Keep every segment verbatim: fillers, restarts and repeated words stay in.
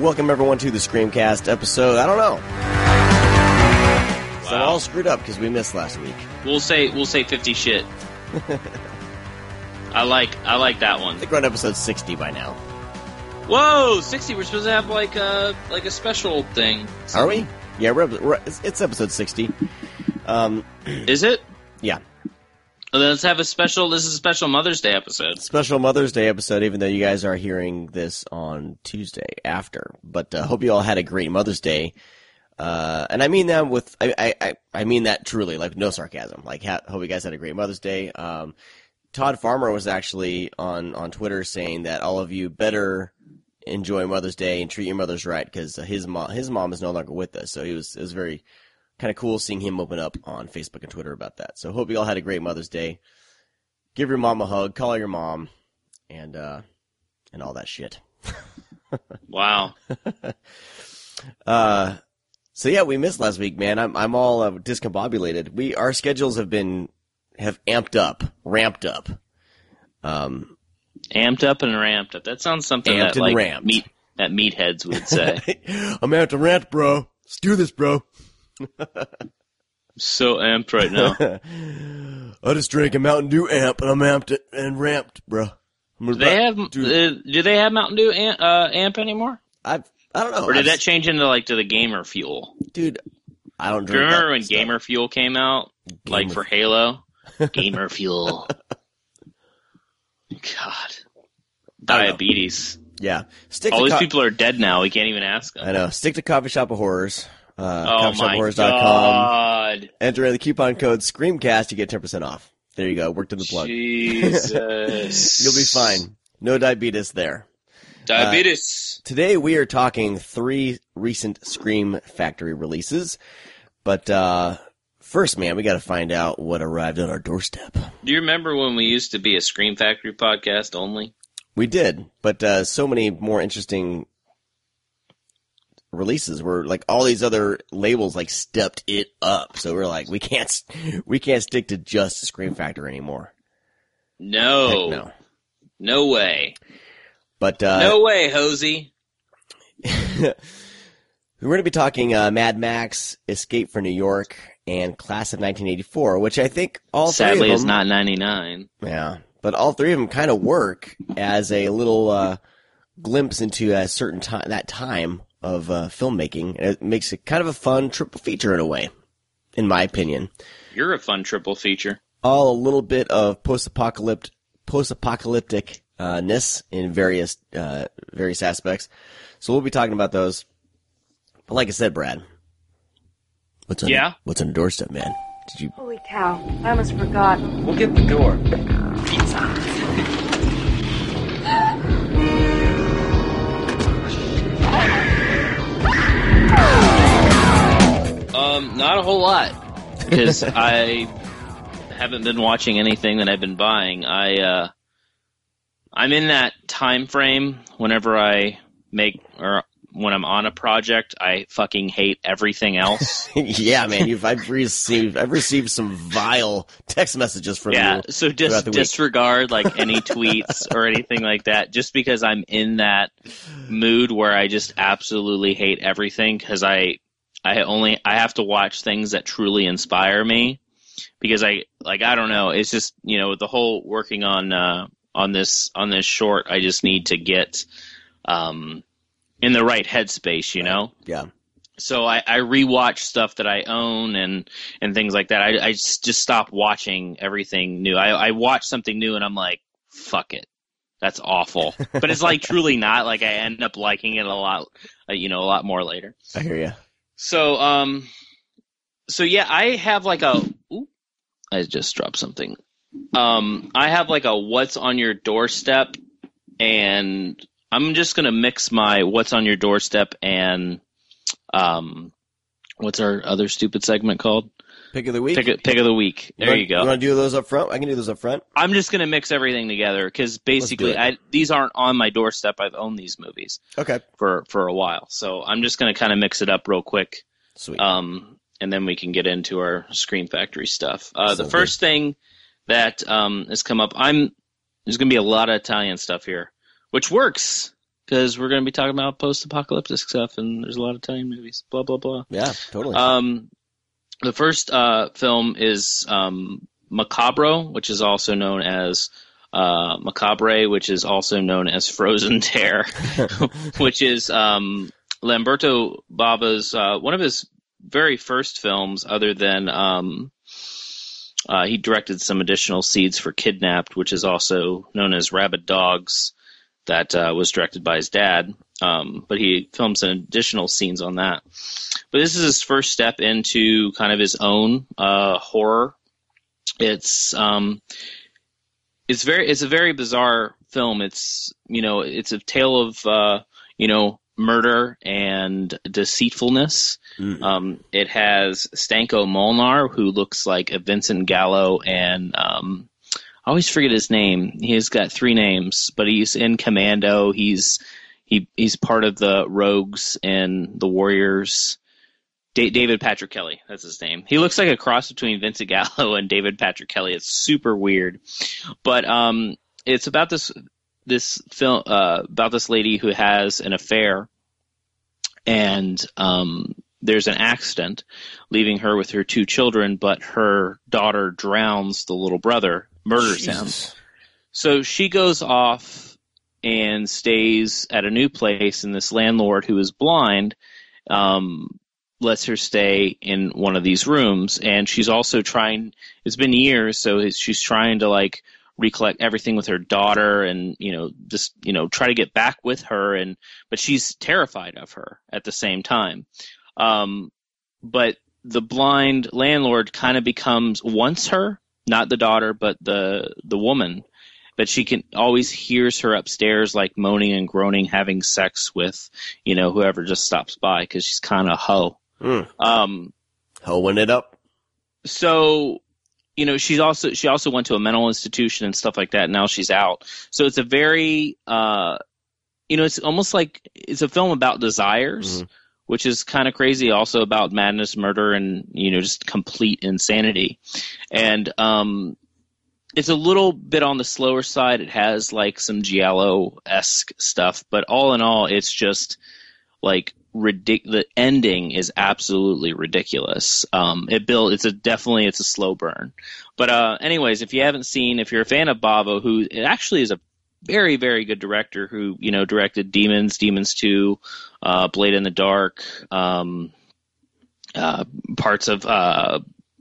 Welcome everyone to the Screamcast episode. I don't know. Wow. So I'm all screwed up because we missed last week. We'll say we'll say fifty shit. I like I like that one. I think we're on episode sixty by now. Whoa, sixty! We're supposed to have like a like a special thing. Are we? Yeah, we're, we're it's, it's episode sixty. Um, Is it? Yeah. Well, then let's have a special. This is a special Mother's Day episode. Special Mother's Day episode, even though you guys are hearing this on Tuesday after. But I uh, hope you all had a great Mother's Day. Uh, and I mean that with, I, I, I mean that truly, like no sarcasm. Like, ha- hope you guys had a great Mother's Day. Um, Todd Farmer was actually on, on Twitter saying that all of you better enjoy Mother's Day and treat your mothers right because his mom, his mom is no longer with us. So he was, it was very kind of cool seeing him open up on Facebook and Twitter about that. So hope you all had a great Mother's Day. Give your mom a hug, call your mom, and uh, and all that shit. Wow. uh, so yeah, we missed last week, man. I'm I'm all uh, discombobulated. We our schedules have been have amped up, ramped up. Um, amped up and ramped up. That sounds something amped that like ramped. meat that meatheads would say. I'm amped to rant, bro. Let's do this, bro. So amped right now. I just drank a Mountain Dew amp, and I'm amped it and ramped, bro. Do they have do, uh, do they have Mountain Dew amp, uh, amp anymore? I I don't know. Or did I've, that change into like to the Gamer Fuel? dude? I don't Do you drink. remember that when stuff. Gamer Fuel came out, like Gamer- for Halo? Gamer Fuel. God, diabetes. Yeah, stick All to these co- people are dead now. We can't even ask them. I know. Stick to Coffee Shop of Horrors. Uh, Oh coffee shop of my horrors dot com. God! Enter the coupon code Screamcast. You get ten percent off. There you go. Worked in the plug. Jesus, You'll be fine. No diabetes there. Diabetes. Today we are talking three recent Scream Factory releases. But uh, first, man, we got to find out what arrived on our doorstep. Do you remember when we used to be a Scream Factory podcast only? We did, but uh, so many more interesting releases were like all these other labels like stepped it up. So we're like, we can't, we can't stick to just Scream Factory anymore. No, Heck no. no way, But uh, no way, Hosey. we're going to be talking uh, Mad Max, Escape from New York, and Class of nineteen eighty-four, which I think all Sadly, three of it's them, not ninety-nine. yeah, but all three of them kind of work as a little uh, glimpse into a certain time, that time of uh, filmmaking. It makes it kind of a fun triple feature in a way, in my opinion. You're a fun triple feature. All a little bit of post-apocalyptic, post-apocalyptic-ness in various uh, various aspects. So we'll be talking about those. But like I said, Brad, what's on Yeah? the, what's on the doorstep, man? Did you? Holy cow, I almost forgot. We'll get the door. Pizza. Um, not a whole lot because I haven't been watching anything that I've been buying. I uh, I'm in that time frame whenever I make or when I'm on a project, I fucking hate everything else. Yeah, man. You've I've received I've received some vile text messages from Yeah, you. so throughout just the week. disregard like any tweets or anything like that, just because I'm in that mood where I just absolutely hate everything because I, I only I have to watch things that truly inspire me because I like I don't know it's just you know the whole working on uh, on this on this short I just need to get um, in the right headspace, you know. Yeah. So I, I rewatch stuff that I own and, and things like that. I, I just, just stop watching everything new. I, I watch something new and I'm like, fuck it. That's awful. But it's like truly not. Like I end up liking it a lot, uh, you know, a lot more later. I hear you. So, um, so yeah, I have like a, ooh, I just dropped something. Um, I have like a what's on your doorstep, and I'm just going to mix my what's on your doorstep and, um, what's our other stupid segment called? Pick of the week. Pick, of- pick of the week. There wanna, you go. You want to do those up front? I can do those up front. I'm just going to mix everything together because basically it. I, these aren't on my doorstep. I've owned these movies Okay. for, for a while. So I'm just going to kind of mix it up real quick. Sweet. Um, and then we can get into our Scream Factory stuff. Uh, the So first thing that um, has come up, I'm there's going to be a lot of Italian stuff here, which works because we're going to be talking about post-apocalyptic stuff, and there's a lot of Italian movies. Blah blah blah. Yeah, totally. Um, the first uh, film is um, Macabro, which is also known as uh, Macabre, which is also known as Frozen Terror, which is um, Lamberto Bava's uh, one of his very first films, other than um, uh, he directed some additional seeds for Kidnapped, which is also known as Rabid Dogs, that uh, was directed by his dad. Um, but he filmed some additional scenes on that. But this is his first step into kind of his own uh, horror. It's um, it's very it's a very bizarre film. It's you know it's a tale of uh, you know murder and deceitfulness. Mm-hmm. Um, it has Stanko Molnar, who looks like a Vincent Gallo, and um, I always forget his name. He's got three names, but he's in Commando. He's he he's part of the Rogues and the Warriors. Da- David Patrick Kelly, that's his name. He looks like a cross between Vincent Gallo and David Patrick Kelly. It's super weird, but um, it's about this this film uh, about this lady who has an affair, and um, there's an accident, leaving her with her two children, but her daughter drowns the little brother, murders Jesus. him. So she goes off and stays at a new place, and this landlord who is blind um, lets her stay in one of these rooms. And she's also trying, it's been years, so she's trying to like recollect everything with her daughter and, you know, just, you know, try to get back with her. And, but she's terrified of her at the same time. Um, but the blind landlord kind of becomes, wants her, not the daughter, but the, the woman. But she can always hears her upstairs, like moaning and groaning, having sex with, you know, whoever just stops by, because she's kind of hoe. Mm. Um, Hoeing it up. So, you know, she's also she also went to a mental institution and stuff like that. And now she's out. So it's a very, uh, you know, it's almost like it's a film about desires, mm-hmm. which is kind of crazy. Also about madness, murder, and, you know, just complete insanity. And um, it's a little bit on the slower side. It has like some Giallo-esque stuff, but all in all, it's just like ridic- the ending is absolutely ridiculous. Um, it built, it's a definitely, it's a slow burn. But uh, anyways, if you haven't seen, if you're a fan of Bava, who it actually is a very, very good director who, you know, directed Demons, Demons two, uh, Blade in the Dark, um, uh, parts of, uh,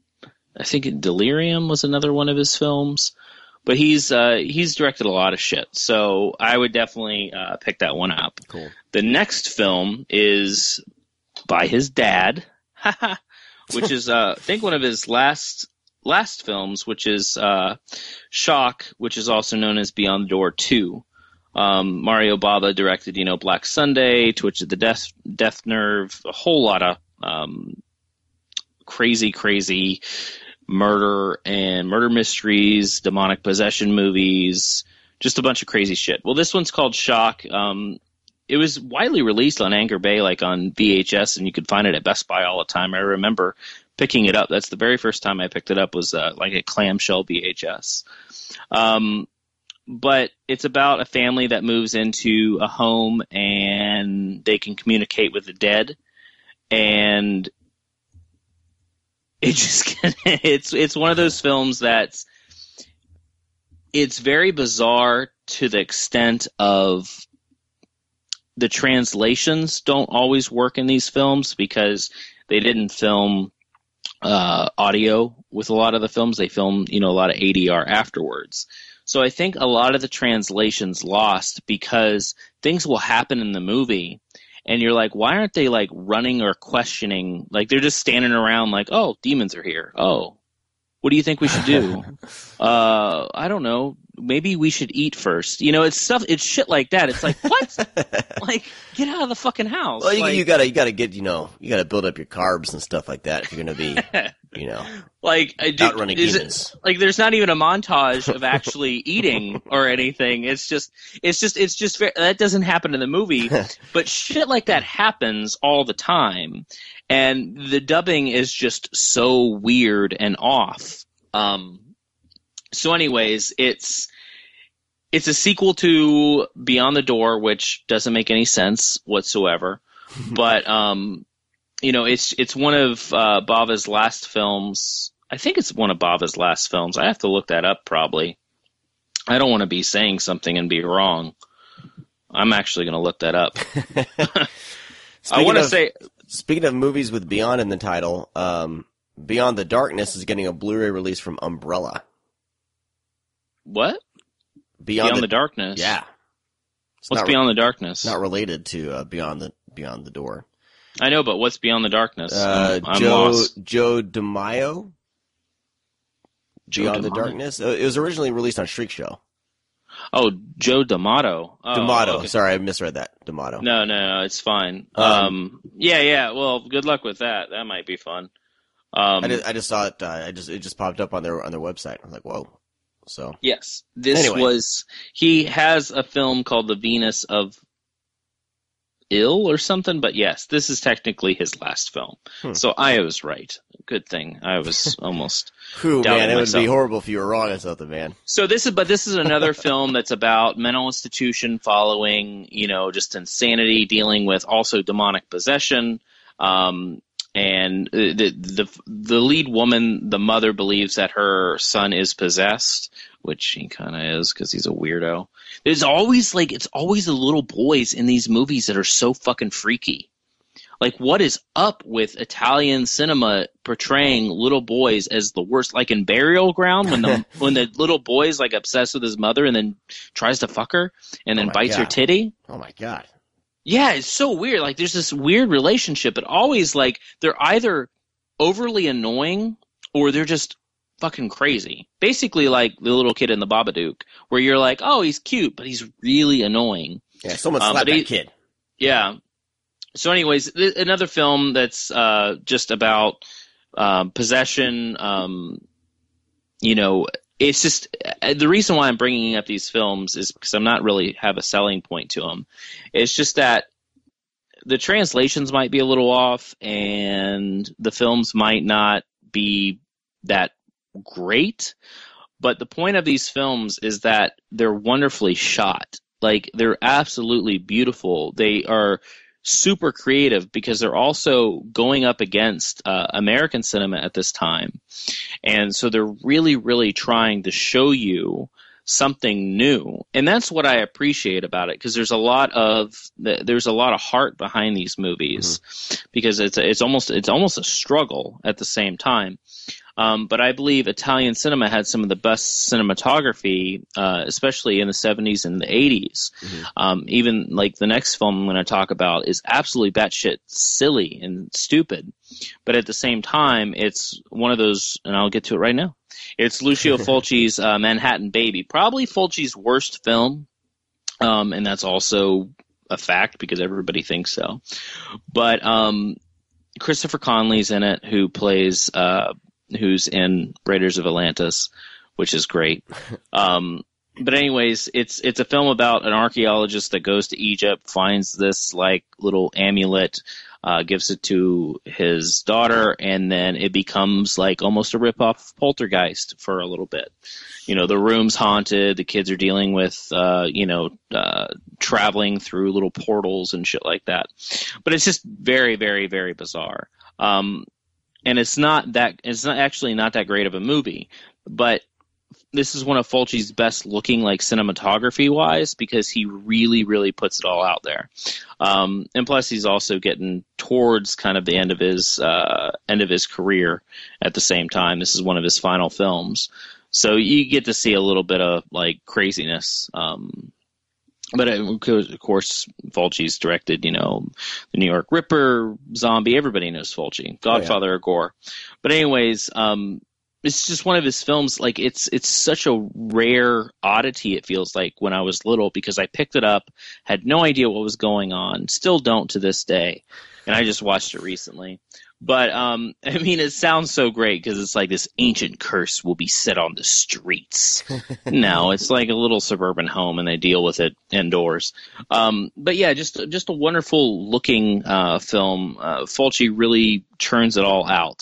I think Delirium was another one of his films. But he's uh, he's directed a lot of shit, so I would definitely uh, pick that one up. Cool. The next film is by his dad, which is uh, I think one of his last last films, which is uh, Shock, which is also known as Beyond the Door two. Um, Mario Bava directed, you know, Black Sunday, Twitch of the Death, Death Nerve, a whole lot of um, crazy, crazy murder and murder mysteries, demonic possession movies, just a bunch of crazy shit. Well, this one's called Shock. Um, it was widely released on Anchor Bay, like on V H S, and you could find it at Best Buy all the time. I remember picking it up. That's the very first time I picked it up, was uh, like a clamshell V H S. Um, but it's about a family that moves into a home and they can communicate with the dead. And It just it's it's one of those films that's it's very bizarre to the extent of the translations don't always work in these films, because they didn't film uh, audio with a lot of the films. They filmed, you know, a lot of A D R afterwards. So I think a lot of the translations lost, because things will happen in the movie and you're like, why aren't they like running or questioning? Like they're just standing around like, oh, demons are here. Oh, what do you think we should do? uh, I don't know. Maybe we should eat first. You know, it's stuff. It's shit like that. It's like, what? Like, get out of the fucking house. Well, you, like, you gotta, you gotta get, you know, you gotta build up your carbs and stuff like that if you're gonna be, you know, like I do, outrunning demons. It, like, there's not even a montage of actually eating or anything. It's just, it's just, it's just very, that doesn't happen in the movie. But shit like that happens all the time, and the dubbing is just so weird and off. Um. So, anyways, it's it's a sequel to Beyond the Door, which doesn't make any sense whatsoever. But um, you know, it's it's one of uh, Bava's last films. I think it's one of Bava's last films. I have to look that up probably. I don't want to be saying something and be wrong. I'm actually going to look that up. I want to say. Speaking of movies with Beyond in the title, um, Beyond the Darkness is getting a Blu-ray release from Umbrella. What? Beyond, Beyond the, the Darkness. Yeah. It's what's not, Beyond the Darkness? Not related to uh, Beyond the Beyond the Door. I know, but what's Beyond the Darkness? Uh, I'm, I'm Joe lost. Joe DiMaio. Joe Beyond the DiMaio? Darkness. Uh, it was originally released on Shriek Show. Oh, Joe D'Amato. Oh, D'Amato. okay. Sorry, I misread that. D'Amato. No, no, no, it's fine. Um, Um, yeah, yeah. Well, good luck with that. That might be fun. Um, I just, I just saw it. Uh, I just it just popped up on their on their website. I was like, whoa. So yes, this Anyway. was. He has a film called The Venus of Ill or something, but yes, this is technically his last film. Hmm. So I was right. Good thing I was almost. Whew, doubting man, it would myself. be horrible if you were wrong on something, man. So this is, but this is another film that's about mental institution following, you know, just insanity, dealing with also demonic possession. Um, and the, the the lead woman, the mother, believes that her son is possessed, which he kind of is because he's a weirdo. There's always like it's always the little boys in these movies that are so fucking freaky. Like, what is up with Italian cinema portraying little boys as the worst? Like in Burial Ground, when the when the little boy's like obsessed with his mother and then tries to fuck her and then Oh my bites her God. titty. Oh my God. Yeah, it's so weird. Like, there's this weird relationship, but always like they're either overly annoying or they're just fucking crazy. Basically, like the little kid in the Babadook, where you're like, oh, he's cute, but he's really annoying. Yeah, someone Um, slapped but that he- kid. Yeah. So, anyways, th- another film that's uh, just about um, possession. Um, you know, it's just uh, the reason why I'm bringing up these films is because I'm not really have a selling point to them. It's just that the translations might be a little off, and the films might not be that great. But the point of these films is that they're wonderfully shot. Like, they're absolutely beautiful. They are super creative because they're also going up against uh, American cinema at this time. And so they're really, really trying to show you something new. And that's what I appreciate about it, because there's a lot of there's a lot of heart behind these movies, mm-hmm. because it's it's almost it's almost a struggle at the same time. Um, but I believe Italian cinema had some of the best cinematography, uh, especially in the seventies and the eighties. Mm-hmm. Um, even like the next film I'm going to talk about is absolutely batshit silly and stupid. But at the same time, it's one of those, and I'll get to it right now. It's Lucio Fulci's uh, Manhattan Baby, probably Fulci's worst film. Um, and that's also a fact because everybody thinks so. But um, Christopher Conley's in it, who plays uh, who's in Raiders of Atlantis, which is great. Um, but anyways, it's it's a film about an archaeologist that goes to Egypt, finds this like little amulet, uh, gives it to his daughter, and then it becomes like almost a ripoff of Poltergeist for a little bit. You know, the room's haunted, the kids are dealing with, uh, you know, uh, traveling through little portals and shit like that. But it's just very, very, very bizarre. Um, And it's not that it's not actually not that great of a movie, but this is one of Fulci's best looking, like cinematography wise, because he really, really puts it all out there. Um, and plus, he's also getting towards kind of the end of his uh, end of his career at the same time. This is one of his final films, so you get to see a little bit of like craziness. Um, But of course, Fulci's directed, you know, the New York Ripper, Zombie. Everybody knows Fulci, Godfather oh, yeah. of Gore. But anyways, um, it's just one of his films. Like it's it's such a rare oddity. It feels like when I was little, because I picked it up, had no idea what was going on, still don't to this day, and I just watched it recently. But, um, I mean, it sounds so great because it's like this ancient curse will be set on the streets. No, it's like a little suburban home and they deal with it indoors. Um, but yeah, just, just a wonderful looking, uh, film. Uh, Fulci really churns it all out.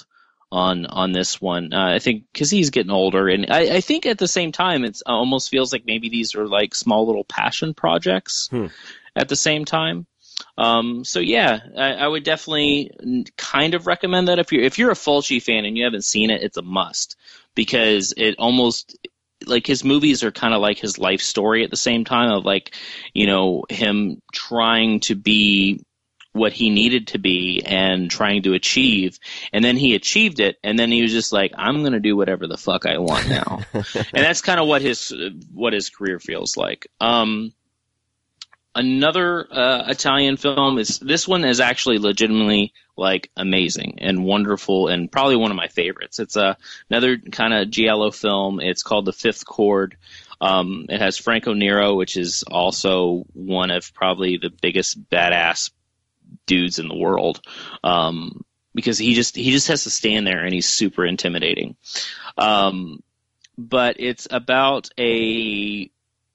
on on this one. Uh, I think because he's getting older, and I, I think at the same time, it's almost feels like maybe these are like small little passion projects Hmm. at the same time. Um, so yeah, I, I would definitely kind of recommend that if you're if you're a Fulci fan and you haven't seen it, it's a must, because it almost, like, his movies are kind of like his life story at the same time, of like, you know, him trying to be what he needed to be and trying to achieve, and then he achieved it, and then he was just like, I'm gonna do whatever the fuck I want now. And that's kind of what his what his career feels like. Um, another uh, Italian film is this one is actually legitimately like amazing and wonderful, and probably one of my favorites. It's a another kind of giallo film. It's called The Fifth Chord. Um, it has Franco Nero, which is also one of probably the biggest badass dudes in the world, um, because he just he just has to stand there and he's super intimidating. Um, but it's about a,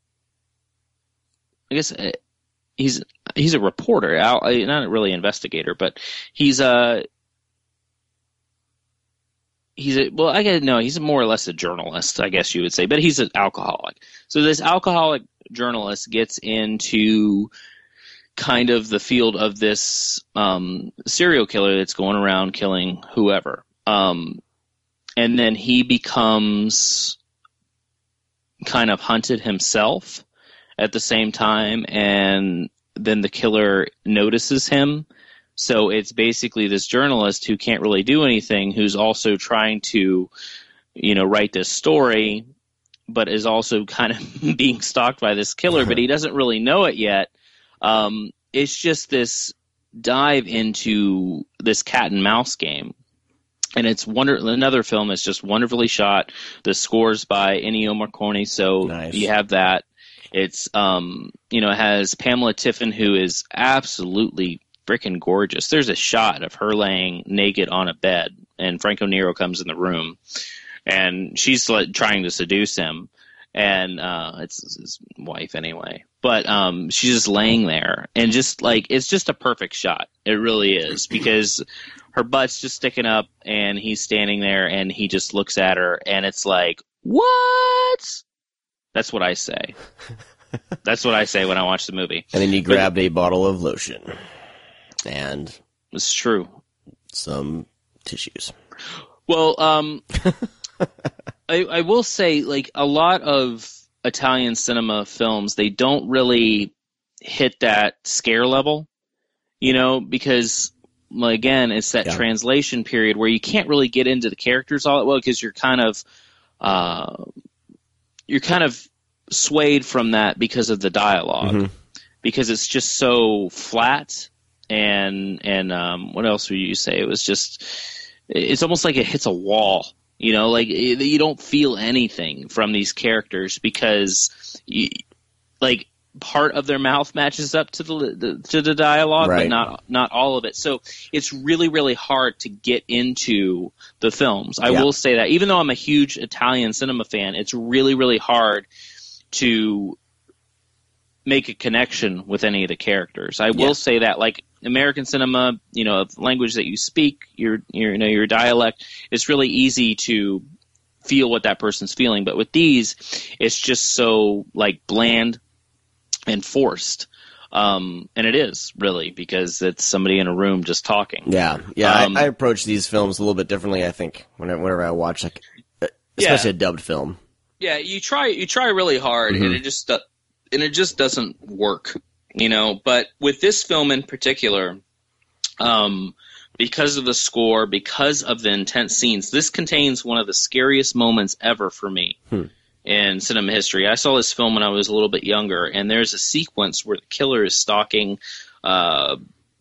I guess uh, he's he's a reporter, not really an investigator, but he's a he's a well, I guess no, he's more or less a journalist, I guess you would say, but he's an alcoholic. So this alcoholic journalist gets into kind of the field of this um, serial killer that's going around killing whoever. Um, and then he becomes kind of hunted himself at the same time, and then the killer notices him. So it's basically this journalist who can't really do anything, who's also trying to, you know, write this story, but is also kind of being stalked by this killer, but he doesn't really know it yet. Um, it's just this dive into this cat and mouse game, and it's wonder. Another film that's just wonderfully shot. The score's by Ennio Morricone, so Nice. You have that. It's um, you know, it has Pamela Tiffin, who is absolutely freaking gorgeous. There's a shot of her laying naked on a bed, and Franco Nero comes in the room, and she's like trying to seduce him. And uh, it's his wife anyway. But um, she's just laying there, and just like it's just a perfect shot. It really is, because her butt's just sticking up, and he's standing there, and he just looks at her, and it's like, what? That's what I say. That's what I say when I watch the movie. And then you grabbed a bottle of lotion and It's true. some tissues. Well, um, I, I will say, like, a lot of Italian cinema films, they don't really hit that scare level, you know, because, well, again, it's that Yeah. translation period where you can't really get into the characters all that well, because you're kind of, uh, you're kind of swayed from that because of the dialogue, Mhm. because it's just so flat, and and um, what else would you say? It was just, it's almost like it hits a wall. You know, like it, you don't feel anything from these characters, because, you, like, part of their mouth matches up to the, the to the dialogue, Right. but not not all of it. So it's really really hard to get into the films. I Yeah. will say that, even though I'm a huge Italian cinema fan, it's really really hard to make a connection with any of the characters. I will Yeah. say that, like, American cinema, you know, the language that you speak, your, your, you know, your dialect, it's really easy to feel what that person's feeling. But with these, it's just so, like, bland and forced. Um, and it is, really, because it's somebody in a room just talking. Yeah, yeah. Um, I, I approach these films a little bit differently, I think, whenever, whenever I watch, like, uh, especially a dubbed film. Yeah, you try you try really hard, Mhm. and it just do- and it just doesn't work, you know. But with this film in particular, um, because of the score, because of the intense scenes, this contains one of the scariest moments ever for me Hmm. in cinema history. I saw this film when I was a little bit younger, and there's a sequence where the killer is stalking uh,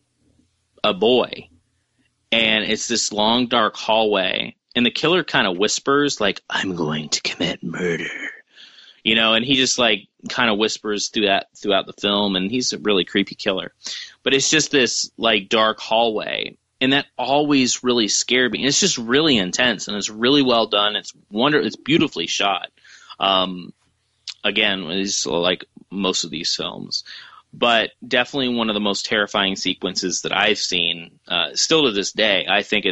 a boy, and it's this long, dark hallway, and the killer kind of whispers, like, "I'm going to commit murder." You know, and he just, like, kind of whispers through that throughout the film, and he's a really creepy killer. But it's just this, like, dark hallway, and that always really scared me. It's just really intense, and it's really well done. It's wonder, it's beautifully shot. Um, again, it's like most of these films. But definitely one of the most terrifying sequences that I've seen, uh, still to this day. I think it's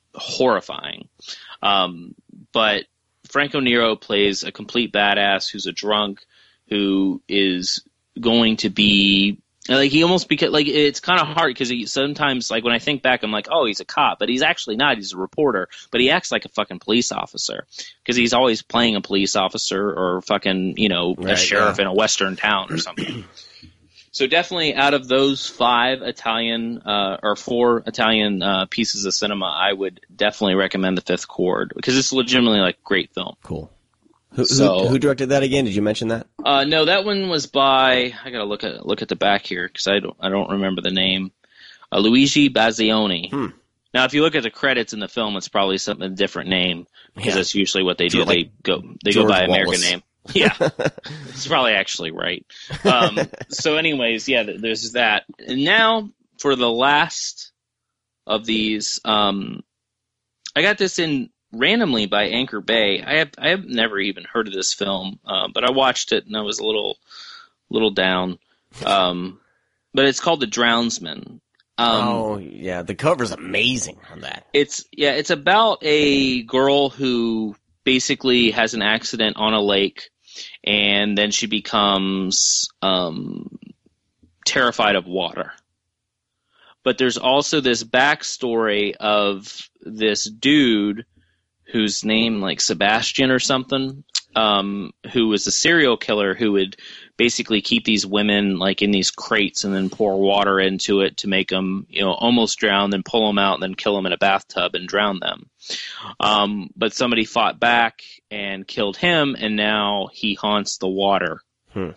horrifying. Um, but Franco Nero plays a complete badass who's a drunk, who is going to be like he almost because like it's kind of hard because he sometimes like when I think back I'm like, oh, he's a cop, but he's actually not. He's a reporter, but he acts like a fucking police officer because he's always playing a police officer or fucking you know right, a sheriff yeah. in a western town or something. So definitely out of those five Italian uh, or four Italian uh, pieces of cinema, I would definitely recommend The Fifth Chord because it's legitimately like a great film. Cool. Who, So- who, who directed that again? Did you mention that? Uh, no, that one was by I gotta look at look at the back here because I don't I don't remember the name. Uh, Luigi Bazioni. Hmm. Now, if you look at the credits in the film, it's probably something a different name because Yeah. that's usually what they do. Sort of like they go they George go by American Wallace. name. Yeah, it's probably actually right. Um, so, anyways, yeah, th- there's that. And now for the last of these, um, I got this in randomly by Anchor Bay. I have I have never even heard of this film, uh, but I watched it and I was a little little down. Um, but it's called The Drownsman. Um, oh, yeah. The cover's amazing on that. It's yeah, it's about a girl who basically has an accident on a lake, and then she becomes um, terrified of water. But there's also this backstory of this dude whose name like Sebastian or something, um, who was a serial killer who would basically keep these women like in these crates and then pour water into it to make them, you know, almost drown, then pull them out and then kill them in a bathtub and drown them. Um, but somebody fought back and killed him, and now he haunts the water. Hmm.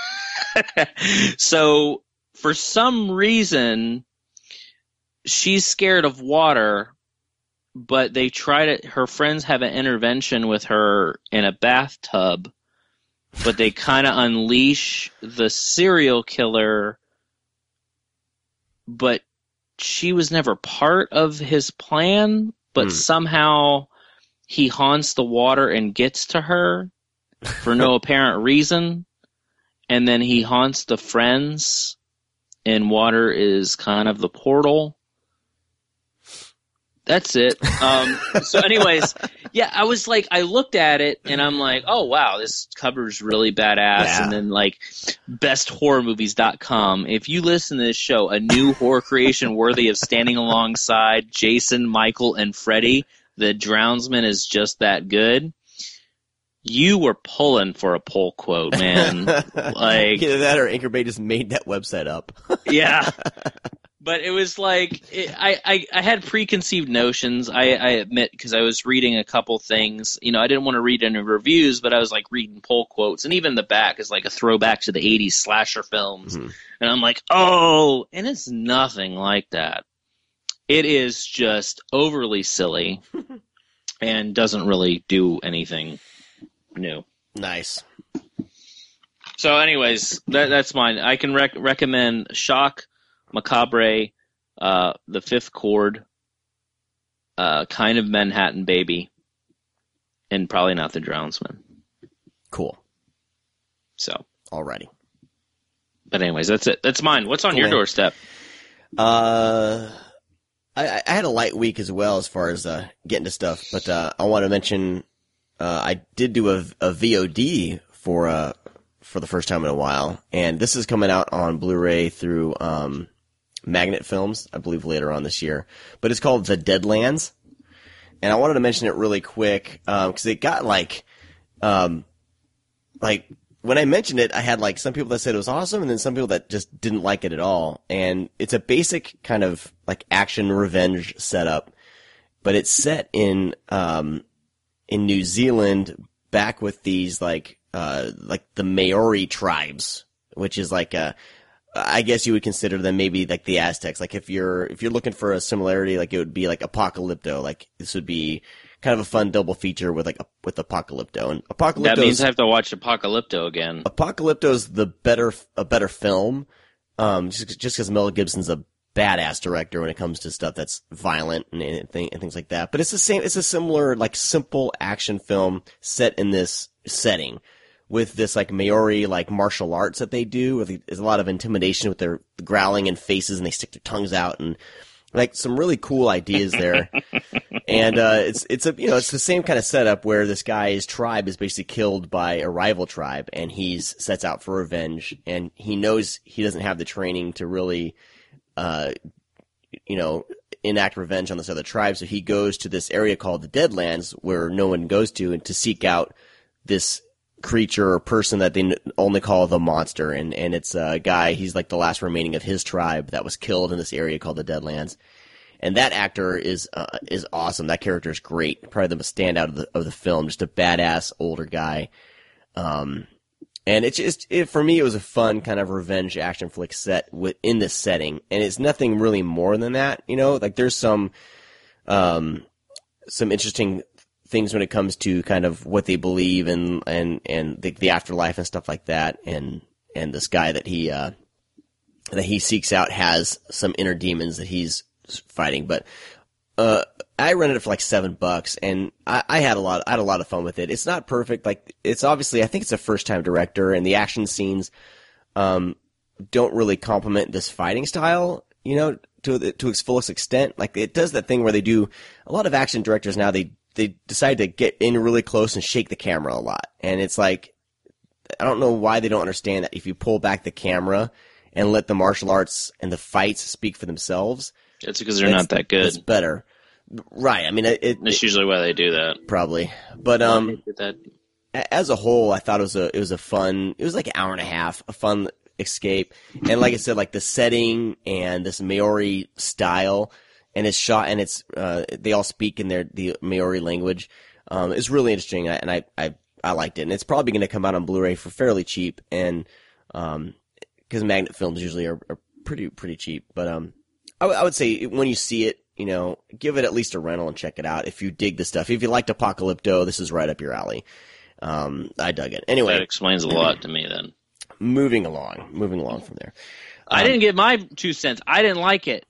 So for some reason, she's scared of water, but they try to, her friends have an intervention with her in a bathtub, but they kind of unleash the serial killer, but she was never part of his plan, but Hmm. somehow he haunts the water and gets to her for no apparent reason, and then he haunts the friends, and water is kind of the portal. That's it. Um, so anyways, yeah, I was like, I looked at it and I'm like, oh wow, this cover's really badass. Yeah. And then like best horror movies dot com. If you listen to this show, a new horror creation worthy of standing alongside Jason, Michael, and Freddy, The Drownsman is just that good. You were pulling for a pull quote, man. Like, Either that or Anchor Bay just made that website up. yeah. But it was like it, I, I, I had preconceived notions. I, I admit because I was reading a couple things. You know, I didn't want to read any reviews, but I was like reading pull quotes, and even the back is like a throwback to the eighties slasher films. Mhm. And I'm like, oh, and it's nothing like that. It is just overly silly and doesn't really do anything new. Nice. So, anyways, that, that's mine. I can rec- recommend Shock, Macabre, uh, The Fifth Chord, uh, Kind of Manhattan Baby, and probably not The Drownsman. Cool. So, Alrighty. but anyways, that's it. That's mine. What's on Cool, your man. doorstep? Uh, I, I had a light week as well as far as uh, getting to stuff, but uh, I want to mention uh, I did do a, a V O D for uh, for the first time in a while, and this is coming out on Blu-ray through um, Magnet Films, I believe later on this year. But it's called The Deadlands, and I wanted to mention it really quick because it got like, um, like. When I mentioned it, I had like some people that said it was awesome and then some people that just didn't like it at all. And it's a basic kind of like action revenge setup, but it's set in, um, in New Zealand back with these like, uh, like the Maori tribes, which is like a, I guess you would consider them maybe like the Aztecs. Like if you're, if you're looking for a similarity, like it would be like Apocalypto. Like this would be kind of a fun double feature with like a, with Apocalypto. And Apocalypto That means I have to watch Apocalypto again. Apocalypto's the better, a better film, um, just, just cause Mel Gibson's a badass director when it comes to stuff that's violent and, and, thing, and things like that. But it's the same, it's a similar, like, simple action film set in this setting with this, like, Maori, like, martial arts that they do. Where there's a lot of intimidation with their growling and faces and they stick their tongues out and Like some really cool ideas there. And uh, it's it's a you know it's the same kind of setup where this guy's tribe is basically killed by a rival tribe, and he's sets out for revenge, and he knows he doesn't have the training to really, uh, you know, enact revenge on this other tribe. So he goes to this area called the Deadlands, where no one goes to, and to seek out this creature or person that they only call the monster, and and it's a guy. He's like the last remaining of his tribe that was killed in this area called the Deadlands. And that actor is uh, is awesome. That character is great. Probably the standout of the of the film. Just a badass older guy. Um, and it's just it, for me, it was a fun kind of revenge action flick set within this setting. And it's nothing really more than that. You know, like there's some um some interesting things when it comes to kind of what they believe and and and the, the afterlife and stuff like that. And and this guy that he uh, that he seeks out has some inner demons that he's fighting, but uh I rented it for like seven bucks, and I, I had a lot I had a lot of fun with it. It's not perfect, like it's obviously I think it's a first time director, and the action scenes um don't really complement this fighting style, you know, to the, to its fullest extent. Like it does that thing where they do a lot of action directors now, they they decide to get in really close and shake the camera a lot, and it's like I don't know why they don't understand that if you pull back the camera and let the martial arts and the fights speak for themselves. It's because they're not that good. It's better. Right. I mean, it, it, That's usually why they do that. Probably. But, um, They did that. as a whole, I thought it was a, it was a fun, it was like an hour and a half, a fun escape. And like I said, like the setting and this Maori style, and it's shot, and it's, uh, they all speak in their, the Maori language. Um, it's really interesting, and I, I, I liked it. And it's probably going to come out on Blu-ray for fairly cheap, and, um, cause Magnet films usually are, are pretty, pretty cheap. But, um, I, w- I would say when you see it, you know, give it at least a rental and check it out if you dig the stuff. If you liked Apocalypto, this is right up your alley. Um, I dug it. Anyway. That explains a lot to me then. Moving along. Moving along from there. Um, I didn't get my two cents. I didn't like it.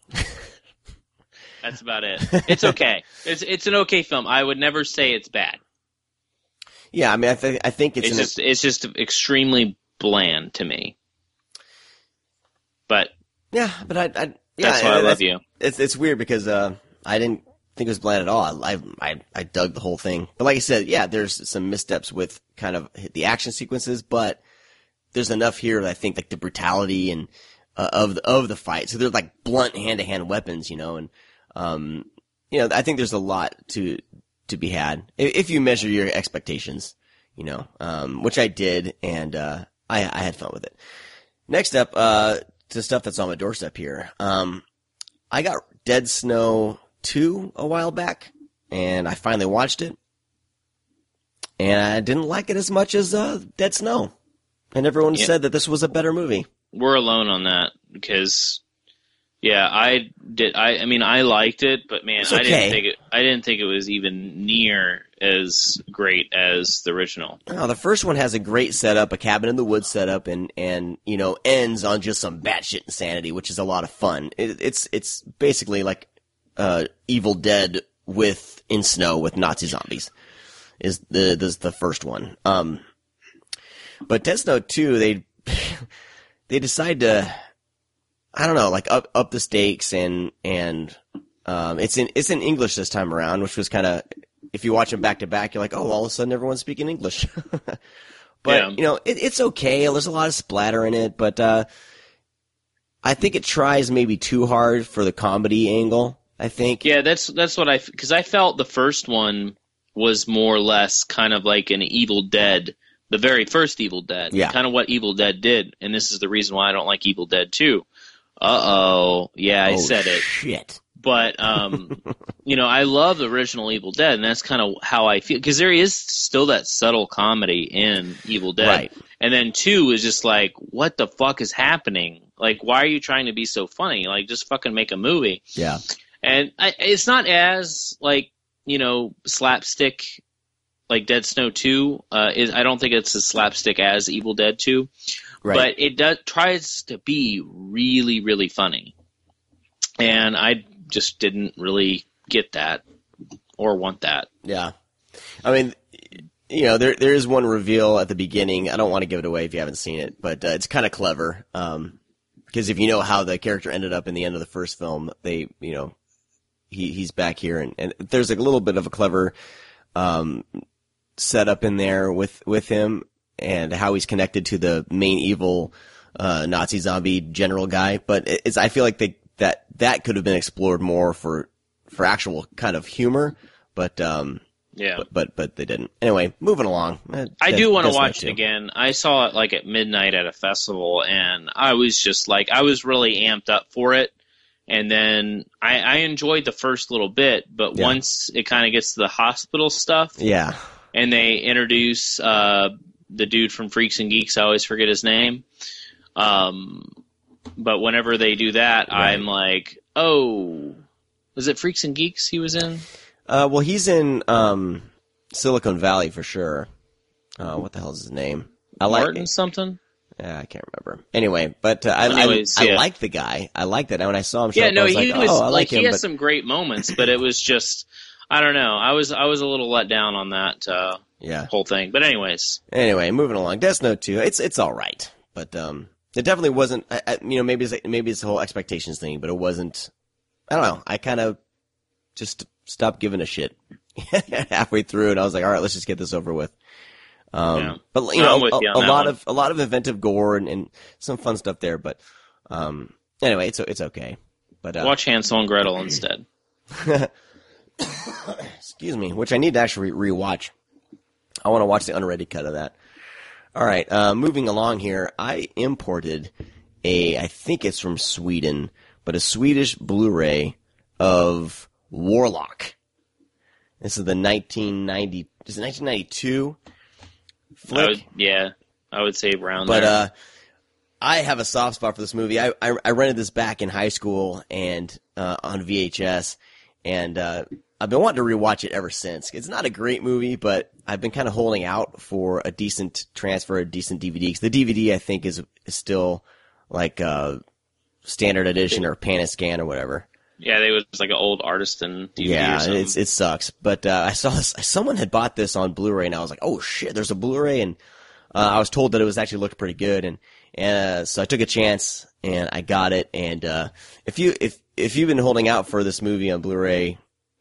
That's about it. It's okay. It's it's an okay film. I would never say it's bad. Yeah, I mean, I, th- I think it's... It's an, just it's just extremely bland to me. But... Yeah, but I... I yeah, that's why I love you. It's it's weird because uh, I didn't think it was bland at all. I, I I dug the whole thing. But like I said, yeah, there's some missteps with kind of the action sequences, but there's enough here that I think like the brutality and uh, of the of the fight. So they're like blunt hand to hand weapons, you know, and um, you know, I think there's a lot to to be had if, if you measure your expectations, you know, um, which I did, and uh, I I had fun with it. Next up, uh. to stuff that's on my doorstep here. Um, I got Dead Snow two a while back, and I finally watched it, and I didn't like it as much as uh, Dead Snow. And everyone yeah. said that this was a better movie. We're alone on that because, yeah, I did. I, I mean, I liked it, but man, It's I okay. didn't think it. I didn't think it was even near as great as the original. Oh, the first one has a great setup, a cabin in the woods setup, and, and you know ends on just some batshit insanity, which is a lot of fun. It, it's it's basically like uh, Evil Dead with in snow with Nazi zombies. Is the this is the first one. Um, but Dead Snow two, they they decide to, I don't know, like up up the stakes, and and um, it's in it's in English this time around, which was kind of, if you watch them back to back, you're like, oh, all of a sudden everyone's speaking English. But Yeah. you know, it, it's okay. There's a lot of splatter in it, but uh, I think it tries maybe too hard for the comedy angle. I think. Yeah, that's that's what I because I felt the first one was more or less kind of like an Evil Dead, the very first Evil Dead, Yeah. kind of what Evil Dead did, and this is the reason why I don't like Evil Dead two. Uh oh, yeah, I Oh, said it. Shit. But um, you know, I love the original Evil Dead, and that's kind of how I feel because there is still that subtle comedy in Evil Dead, Right. and then two is just like, what the fuck is happening? Like, why are you trying to be so funny? Like, just fucking make a movie. Yeah. And I, it's not as, like, you know, slapstick like Dead Snow two. Uh, is I don't think it's as slapstick as Evil Dead two. Right. But it does tries to be really, really funny. And I just didn't really get that or want that. Yeah. I mean, you know, there there is one reveal at the beginning. I don't want to give it away if you haven't seen it, but uh, it's kind of clever. Um, because if you know how the character ended up in the end of the first film, they, you know, he he's back here, and, and there's like a little bit of a clever um, setup in there with with him and how he's connected to the main evil uh, Nazi zombie general guy. But it's I feel like they that that could have been explored more for for actual kind of humor, but um, yeah, but, but but they didn't. Anyway, moving along. Eh, I Death- do want to Death Note watch two. it again. I saw it like at midnight at a festival, and I was just like, I was really amped up for it. And then I, I enjoyed the first little bit, but Yeah. once it kind of gets to the hospital stuff, Yeah. and they introduce uh, the dude from Freaks and Geeks, I always forget his name. Um, but whenever they do that, Right. I'm like, oh, was it Freaks and Geeks he was in? Uh, well, he's in um, Silicon Valley for sure. Uh, what the hell is his name? I like. Martin something? Yeah, I can't remember. Anyway, but uh, I, Anyways, I, yeah. I like the guy. I like that. And when I saw him, show Yeah, up, no, I was he like, was oh, I like, like he him. has But some great moments, but it was just, I don't know. I was I was a little let down on that uh, yeah. whole thing. But anyways, Anyway, moving along. Death Note two. It's it's all right, but um, it definitely wasn't. I, I, you know, maybe it's maybe it's the whole expectations thing, but it wasn't. I don't know. I kind of just stopped giving a shit halfway through, and I was like, all right, let's just get this over with. Um, Yeah. but you No, know, I'm with a, you on a that lot one. of a lot of inventive gore and, and some fun stuff there. But um, anyway, it's it's okay. But uh, watch Hansel and Gretel instead. excuse me, which I need to actually re- rewatch. I want to watch the unrated cut of that. All right, uh, moving along here, I imported a, I think it's from Sweden, but a Swedish Blu-ray of Warlock. This is the nineteen ninety, is it nineteen ninety-two I flick? would, yeah, I would say around But there. uh, I have a soft spot for this movie. I, I, I rented this back in high school and uh, on V H S, and uh, I've been wanting to rewatch it ever since. It's not a great movie, but I've been kind of holding out for a decent transfer, a decent D V D. 'Cause the D V D, I think, is, is still like uh, standard edition or Paniscan or whatever. yeah, they was like an old artisan D V D or Yeah, something. it's, it sucks. But uh, I saw this. Someone had bought this on Blu-ray, and I was like, "Oh shit, there's a Blu-ray!" And uh, I was told that it was actually looked pretty good, and and uh, so I took a chance and I got it. And uh, if you if if you've been holding out for this movie on Blu-ray,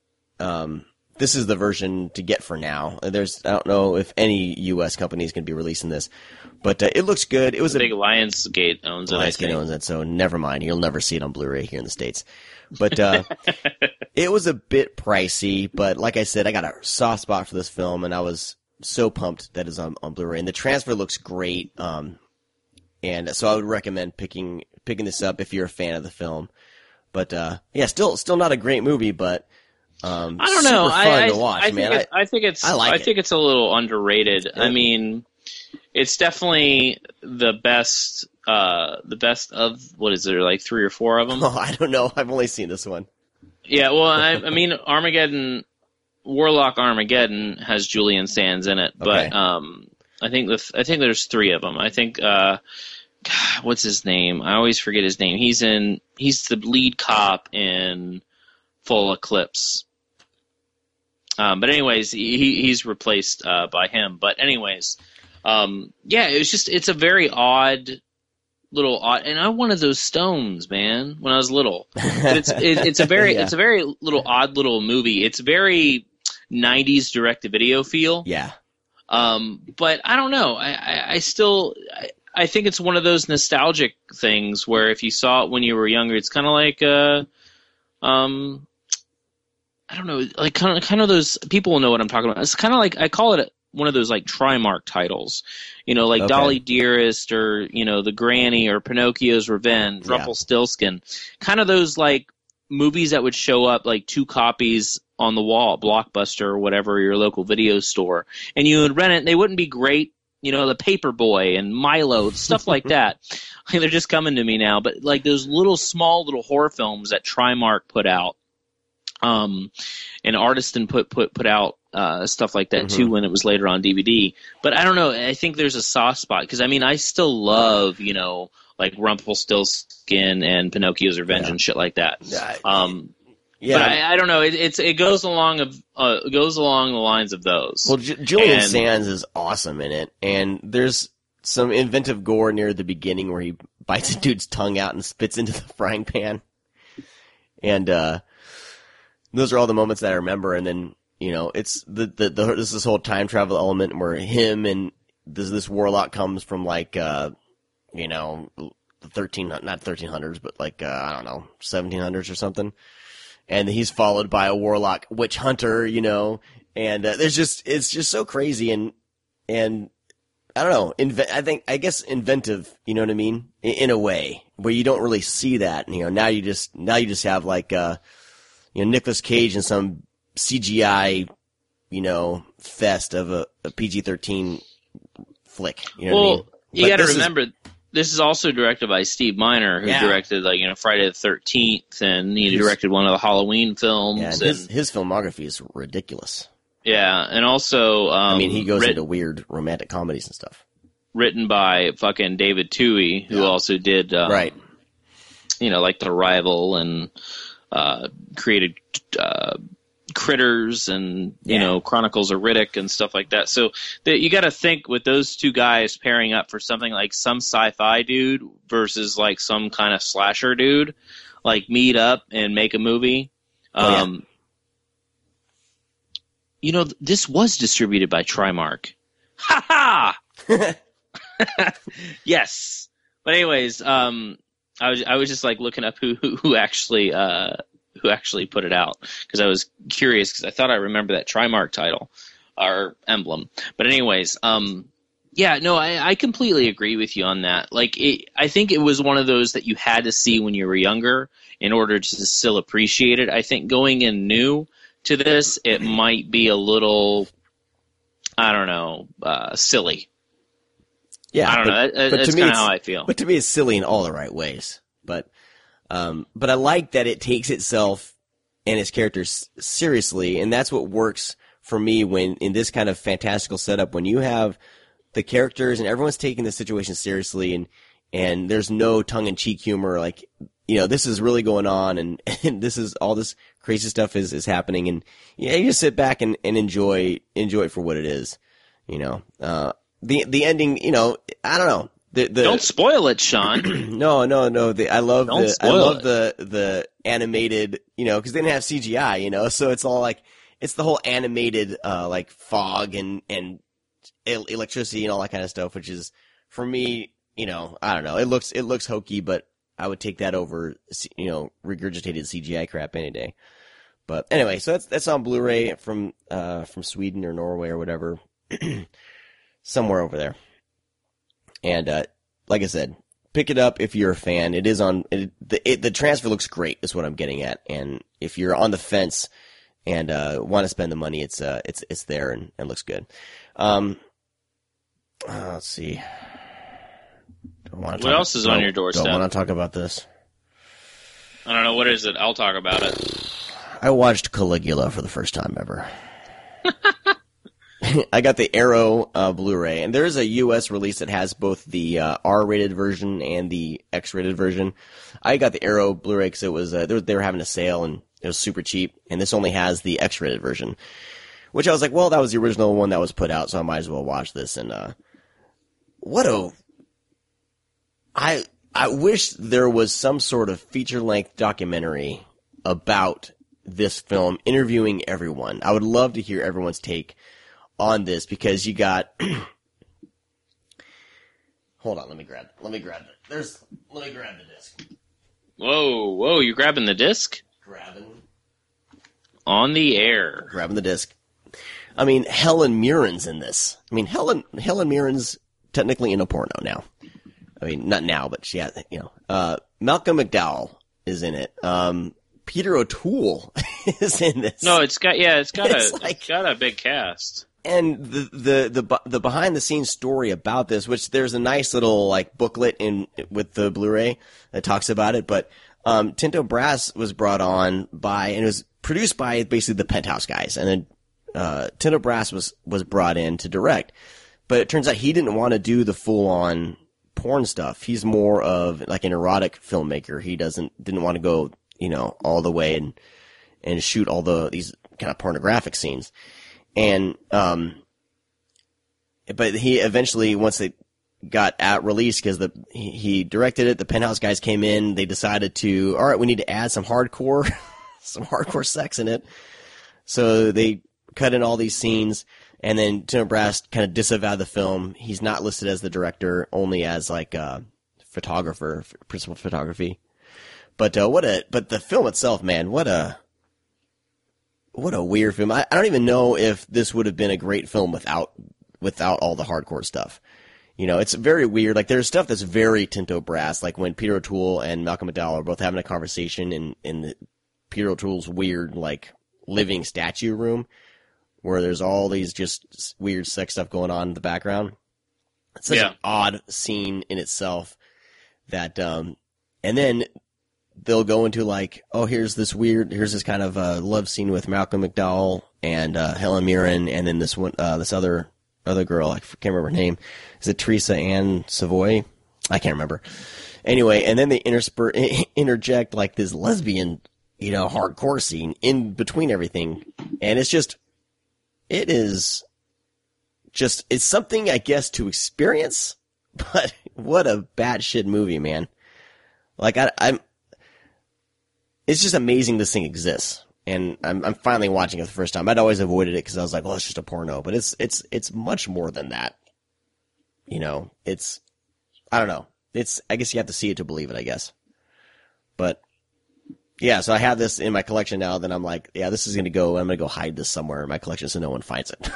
um, this is the version to get for now. There's I don't know if any U S company is going to be releasing this, but uh, it looks good. It was I a think Lionsgate owns it. I Lionsgate think. owns it, so never mind. You'll never see it on Blu-ray here in the States. But uh, it was a bit pricey, but like I said, I got a soft spot for this film, and I was so pumped that it's on, on Blu-ray. And the transfer looks great, um, and so I would recommend picking picking this up if you're a fan of the film. But uh, yeah, still still not a great movie, but um, I don't know. super fun I, I, to watch, I think man. it, I, think it's. I like I it. think it's a little underrated. I Yeah. mean, it's definitely the best. Uh, the best of what is there like three or four of them? Oh, I don't know. I've only seen this one. Yeah, well, I, I mean, Armageddon, Warlock Armageddon has Julian Sands in it, but Okay. um, I think the I think there's three of them. I think uh, God, what's his name? I always forget his name. He's in. He's the lead cop in Full Eclipse. Um, but anyways, he he's replaced uh, by him. But anyways, um, yeah, it was just it's a very odd. Little odd, and I wanted those stones, man, when I was little. But it's it, it's a very Yeah. it's a very little odd little movie. It's very nineties direct to video feel. Yeah. Um, but I don't know. I, I, I still I, I think it's one of those nostalgic things where if you saw it when you were younger, it's kind of like uh, um, I don't know, like kind of kind of those people will know what I'm talking about. It's kind of like I call it one of those like Trimark titles, you know, like Okay. Dolly Dearest or, you know, The Granny or Pinocchio's Revenge, Yeah. Rumpelstiltskin, kind of those like movies that would show up like two copies on the wall, Blockbuster or whatever, your local video store, and you would rent it. And they wouldn't be great, you know, The Paperboy and Milo, stuff like that. Like, they're just coming to me now, but like those little small little horror films that Trimark put out, um, and Artiston put put put out. Uh, stuff like that too when it was later on D V D. But I don't know. I think there's a soft spot because I mean I still love you know like Rumpelstiltskin and Pinocchio's Revenge Yeah. and shit like that. Yeah. Um, Yeah. but I, I don't know. It, it's it goes along of uh, it goes along the lines of those. Well, J- Julian And- Sands is awesome in it, and there's some inventive gore near the beginning where he bites a dude's tongue out and spits into the frying pan. And, uh, those are all the moments that I remember. And then, you know, it's the, the, the, there's this whole time travel element where him and this, this warlock comes from like, uh, you know, thirteen, not thirteen hundreds, but like, uh, I don't know, seventeen hundreds or something. And he's followed by a warlock witch hunter, you know, and uh, there's just, it's just so crazy. And, and I don't know, inve- I think, I guess inventive, you know what I mean? In, in a way where you don't really see that. You know, now you just, now you just have like, uh, you know, Nicolas Cage in some C G I, you know, fest of a, a P G thirteen flick. You know well, what I mean? you But got to this is- remember, this is also directed by Steve Miner, who Yeah. directed like you know Friday the thirteenth, and he He's- directed one of the Halloween films. yeah, and and, his, his filmography is ridiculous. yeah, and also um, I mean, he goes writ- into weird romantic comedies and stuff. written by fucking David Toohey, who Yeah. also did um, Right. you know, like The Rival and uh, created uh, Critters and you Yeah. know Chronicles of Riddick and stuff like that. So the, you got to think with those two guys pairing up for something like some sci-fi dude versus like some kind of slasher dude, like meet up and make a movie. Oh, yeah. Um, you know, this was distributed by Trimark. Ha ha! Yes. But anyways, um, I was I was just like looking up who who, who actually uh, who actually put it out because I was curious because I thought I remember that Trimark title or emblem. But anyways, um, yeah, no, I, I completely agree with you on that. Like, it, I think it was one of those that you had to see when you were younger in order to still appreciate it. I think going in new to this, it might be a little, I don't know, uh, silly. Yeah, I don't but, know. That, but that's to me, kind of it's- how I feel. But to me, it's silly in all the right ways. But, um, but I like that it takes itself and its characters seriously, and that's what works for me when in this kind of fantastical setup when you have the characters and everyone's taking the situation seriously, and and there's no tongue-in-cheek humor. Like, you know, this is really going on, and, and this is all this crazy stuff is is happening, and yeah, you just sit back and, and enjoy enjoy it for what it is. You know, uh, the the ending. You know, I don't know. The, the, Don't spoil it, Sean. no, no, no. The, I love Don't the I spoil love it. the the animated. You know, because they didn't have C G I. You know, so it's all like it's the whole animated uh, like fog and and el- electricity and all that kind of stuff. Which is for me, you know, I don't know. It looks it looks hokey, but I would take that over you know regurgitated C G I crap any day. But anyway, so that's that's on Blu-ray from uh, from Sweden or Norway or whatever, somewhere over there. And uh, like I said, pick it up if you're a fan. It is on it, the it, the transfer looks great. Is what I'm getting at. And if you're on the fence and uh, want to spend the money, it's uh it's it's there and, and looks good. Um, uh, let's see. Don't wanna What talk- else is on don't- your doorstep? Don't want to talk about this. I don't know. What is it? I'll talk about it. I watched Caligula for the first time ever. I got the Arrow uh, Blu-ray, and there's a U S release that has both the uh, R-rated version and the X-rated version. I got the Arrow Blu-ray because it was uh, they, were, they were having a sale and it was super cheap, and this only has the X-rated version, which I was like, well, that was the original one that was put out, so I might as well watch this. And uh, what a I I wish there was some sort of feature-length documentary about this film, interviewing everyone. I would love to hear everyone's take on this because you got. Hold on, let me grab. Let me grab it. There's. Let me grab the disc. Whoa, whoa! You grabbing the disc? Grabbing. On the air. Grabbing the disc. I mean, Helen Mirren's in this. I mean, Helen Helen Mirren's technically in a porno now. I mean, not now, but she had, you know. Uh, Malcolm McDowell is in it. Um, Peter O'Toole is in this. No, it's got yeah, it's got It's a like- it's got a big cast. And the, the, the, bu- the behind the scenes story about this, which there's a nice little like booklet in, with the Blu-ray that talks about it, but, um, Tinto Brass was brought on by, and it was produced by basically the Penthouse guys, and then, uh, Tinto Brass was, was brought in to direct. But it turns out he didn't want to do the full on porn stuff. He's more of like an erotic filmmaker. He doesn't, didn't want to go, you know, all the way and, and shoot all the, these kind of pornographic scenes. And, um, but he eventually, once they, got out released because the he, he directed it. The Penthouse guys came in. They decided to, all right, we need to add some hardcore, some hardcore sex in it. So they cut in all these scenes, and then Tim Brass kind of disavowed the film. He's not listed as the director, only as like a photographer, principal photography. But uh, what a but the film itself, man, what a what a weird film. I, I don't even know if this would have been a great film without without all the hardcore stuff. You know, it's very weird. Like, there's stuff that's very Tinto Brass, like when Peter O'Toole and Malcolm McDowell are both having a conversation in, in the, Peter O'Toole's weird, like, living statue room, where there's all these just weird sex stuff going on in the background. It's such Yeah. an odd scene in itself that, um, and then they'll go into like, oh, here's this weird, here's this kind of, uh, love scene with Malcolm McDowell and, uh, Helen Mirren, and then this one, uh, this other, other girl, I can't remember her name. Is it Teresa Ann Savoy? I can't remember. Anyway, and then they intersper- interject like this lesbian, you know, hardcore scene in between everything. And it's just, it is just, it's something, I guess, to experience, but what a batshit movie, man. Like, I, I'm, it's just amazing this thing exists. And I'm I'm finally watching it the first time. I'd always avoided it because I was like, well, it's just a porno. But it's it's it's much more than that. You know, it's, I don't know. It's, I guess you have to see it to believe it, I guess. But, yeah, so I have this in my collection now. Then I'm like, yeah, this is going to go, I'm going to go hide this somewhere in my collection so no one finds it.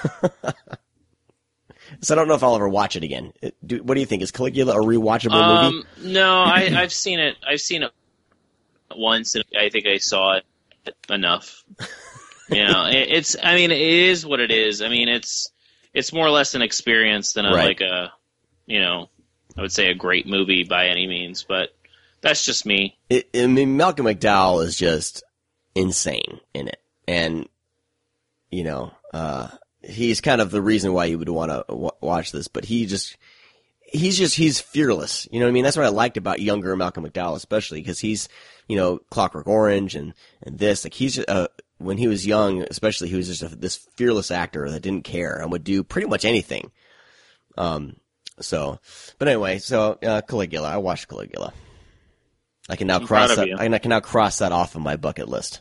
So I don't know if I'll ever watch it again. It, do, what do you think? Is Caligula a rewatchable Um, movie? no, I, I've seen it. I've seen it once, and I think I saw it enough. You know, it, it's. I mean, it is what it is. I mean, it's it's more or less an experience than a, Right. like a, you know, I would say a great movie by any means. But that's just me. It, I mean, Malcolm McDowell is just insane in it, and you know, uh, he's kind of the reason why you would want to w- watch this. But he just, he's just, he's fearless. You know what I mean? That's what I liked about younger Malcolm McDowell, especially because he's, you know, Clockwork Orange and and this. Like, he's uh, when he was young, especially, he was just a, this fearless actor that didn't care and would do pretty much anything. Um. So, but anyway, so uh, Caligula. I watched Caligula. I can now I'm cross proud of that. you. I can now cross that off of my bucket list.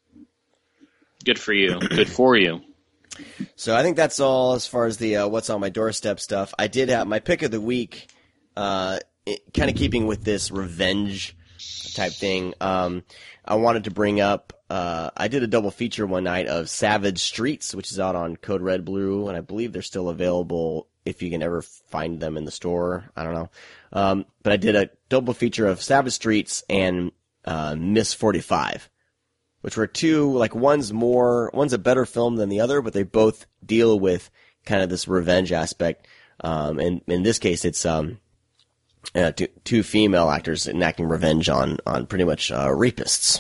Good for you. Good for you. So I think that's all as far as the uh, what's on my doorstep stuff. I did have my pick of the week, uh, kind of keeping with this revenge type thing. Um, I wanted to bring up. Uh, I did a double feature one night of Savage Streets, which is out on Code Red Blue, and I believe they're still available if you can ever find them in the store. I don't know. Um, but I did a double feature of Savage Streets and uh, Miss forty-five, which were two, like, one's more, one's a better film than the other, but they both deal with kind of this revenge aspect. Um, and in this case, it's um, uh, two, two female actors enacting revenge on on pretty much uh, rapists.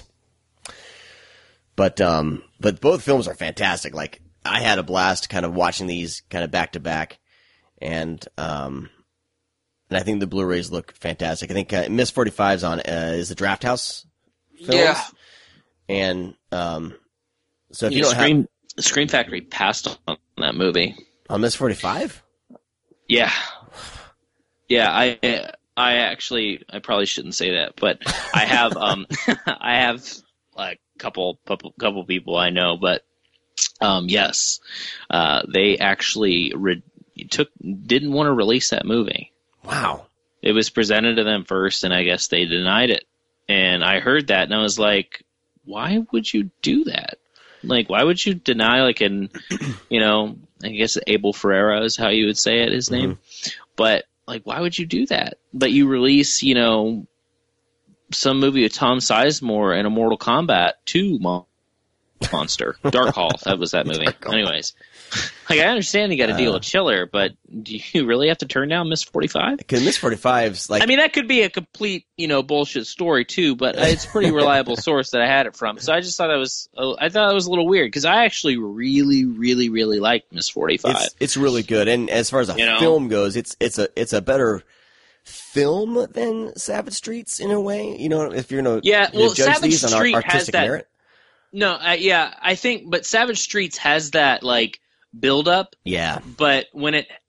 But um, but both films are fantastic. Like, I had a blast kind of watching these kind of back to back, and um, and I think the Blu-rays look fantastic. I think uh, Miss forty-five's on uh, is the Draft House films. Yeah. And um, so if Yeah, you don't Scream, Scream Factory passed on that movie. have on Miss forty-five, Yeah, yeah. I I actually I probably shouldn't say that, but I have um I have like a couple couple couple people I know, but um yes, uh, they actually re- took didn't want to release that movie. wow, It was presented to them first, and I guess they denied it. And I heard that, and I was like, why would you do that? Like, why would you deny, like, an, you know, I guess Abel Ferreira is how you would say it, his name. But, like, why would you do that? But you release, you know, some movie with Tom Sizemore and a Mortal Kombat two mo- monster. Darkhall, that was that movie. Anyways, like, I understand you got to deal with Chiller, but do you really have to turn down Miss forty-five? because Miss forty-five's like, I mean, that could be a complete, you know, bullshit story too, but it's a pretty reliable source that I had it from. So I just thought it was, I thought it was a little weird because I actually really, really, really liked Miss forty-five. it's it's really good. And as far as a You know? film goes, it's it's a it's a better film than Savage Streets in a way. You know, if you're gonna Yeah, you know, well, judge Savage these on ar- Street has artistic that- merit. No, I, yeah, I think, but Savage Streets has that like build up, Yeah, but when it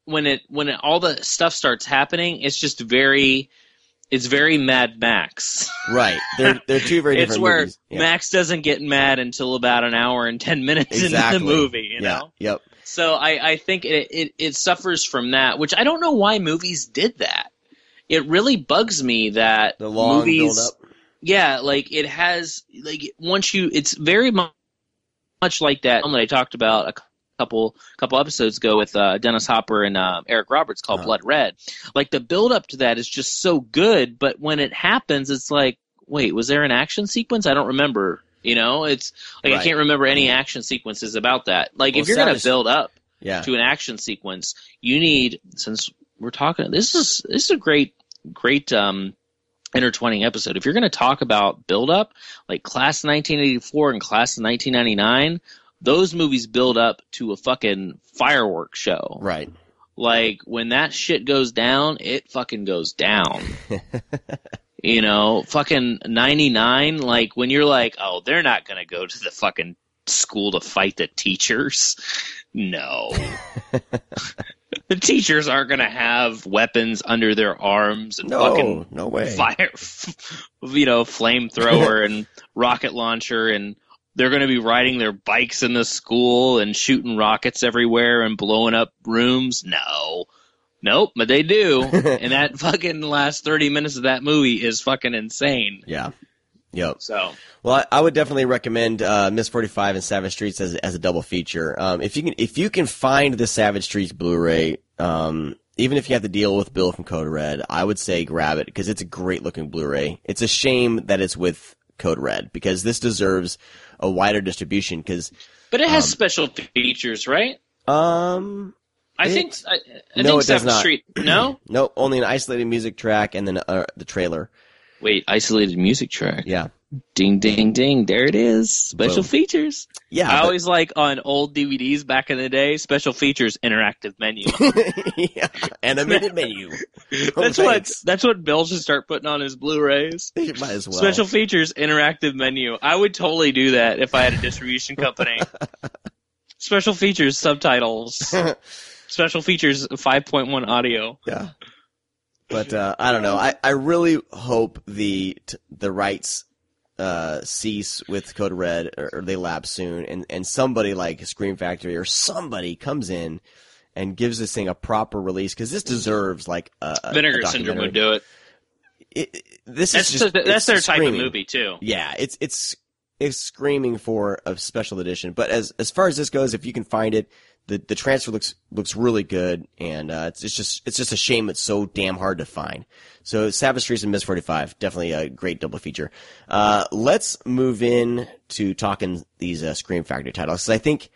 when it when it, all the stuff starts happening, it's just very it's very Mad Max. Right. They're they're two very different it's where movies. Yeah. Max doesn't get mad until about an hour and ten minutes Exactly. into the movie, you yeah. know? Yep. So I, I think it, it, it suffers from that, which I don't know why movies did that. It really bugs me that The long movies, build up. yeah, like it has, like once you, it's very mu- much like that film that I talked about a couple couple episodes ago with uh, Dennis Hopper and uh, Eric Roberts called Uh-huh. Blood Red. Like the build up to that is just so good, but when it happens, it's like, wait, was there an action sequence? I don't remember. You know, it's like Right. I can't remember any action sequences about that. Like Well, if you're going to Savage- build up Yeah. to an action sequence, you need, since we're talking, this is this is a great great um, intertwining episode. If you're going to talk about build up, like Class nineteen eighty-four and Class nineteen ninety-nine, those movies build up to a fucking fireworks show. Right. Like when that shit goes down, it fucking goes down. You know, fucking ninety-nine, like when you're like, oh, they're not going to go to the fucking school to fight the teachers. No. The teachers aren't going to have weapons under their arms and No, fucking no way. fire, you know, flamethrower and rocket launcher, and they're going to be riding their bikes in the school and shooting rockets everywhere and blowing up rooms. No. Nope, but they do. And that fucking last thirty minutes of that movie is fucking insane. Yeah. Yep. So, Well, I, I would definitely recommend uh, Miss forty-five and Savage Streets as as a double feature. Um, if you can, if you can find the Savage Streets Blu-ray, um, even if you have to deal with Bill from Code Red, I would say grab it because it's a great looking Blu-ray. It's a shame that it's with Code Red because this deserves a wider distribution. Because, but it has Um, special features, right? um, I it- think I, I no, think it does Savage not. Street. No, no, only an isolated music track and then uh, the trailer. wait, isolated music track. Yeah, Ding, ding, ding! There it is. Special Boom. features. yeah. I but- always like on old D V Ds back in the day. Special features, interactive menu. yeah, animated menu. That's Oh, what. thanks. That's what Bill should start putting on his Blu-rays. You might as well. Special features, interactive menu. I would totally do that if I had a distribution company. Special features, subtitles. Special features, five point one audio. Yeah. But uh, I don't know. I, I really hope the t- the rights uh, cease with Code Red or, or they lapse soon, and, and somebody like Scream Factory or somebody comes in and gives this thing a proper release because this deserves like a, a Vinegar a Syndrome would documentary. do it. It, it- this That's is just that's it's their type screaming. of movie too. Yeah, it's it's it's screaming for a special edition. But as as far as this goes, if you can find it, the the transfer looks looks really good, and uh, it's it's just it's just a shame it's so damn hard to find. So Savage Streets and Miss forty-five, definitely a great double feature. Uh, let's move in to talking these uh, Scream Factory titles, because I think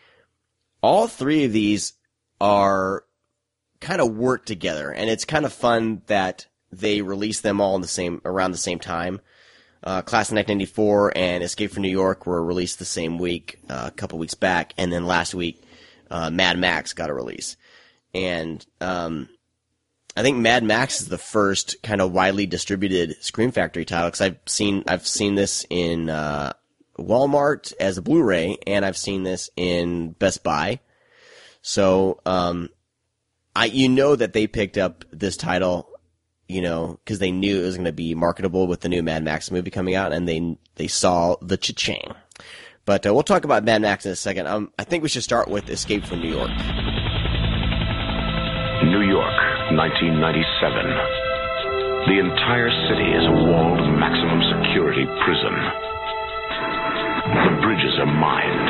all three of these are kind of work together, and it's kind of fun that they release them all in the same around the same time. Uh, Class of nineteen ninety-four and Escape from New York were released the same week, uh, a couple weeks back, and then last week, uh, Mad Max got a release. And um, I think Mad Max is the first kind of widely distributed Scream Factory title, because I've seen I've seen this in uh, Walmart as a Blu-ray, and I've seen this in Best Buy. So um, I you know that they picked up this title, you know, because they knew it was going to be marketable with the new Mad Max movie coming out, and they they saw the cha-ching. But uh, we'll talk about Mad Max in a second. Um, I think we should start with Escape from New York. New York, nineteen ninety-seven. The entire city is a walled maximum security prison. The bridges are mined.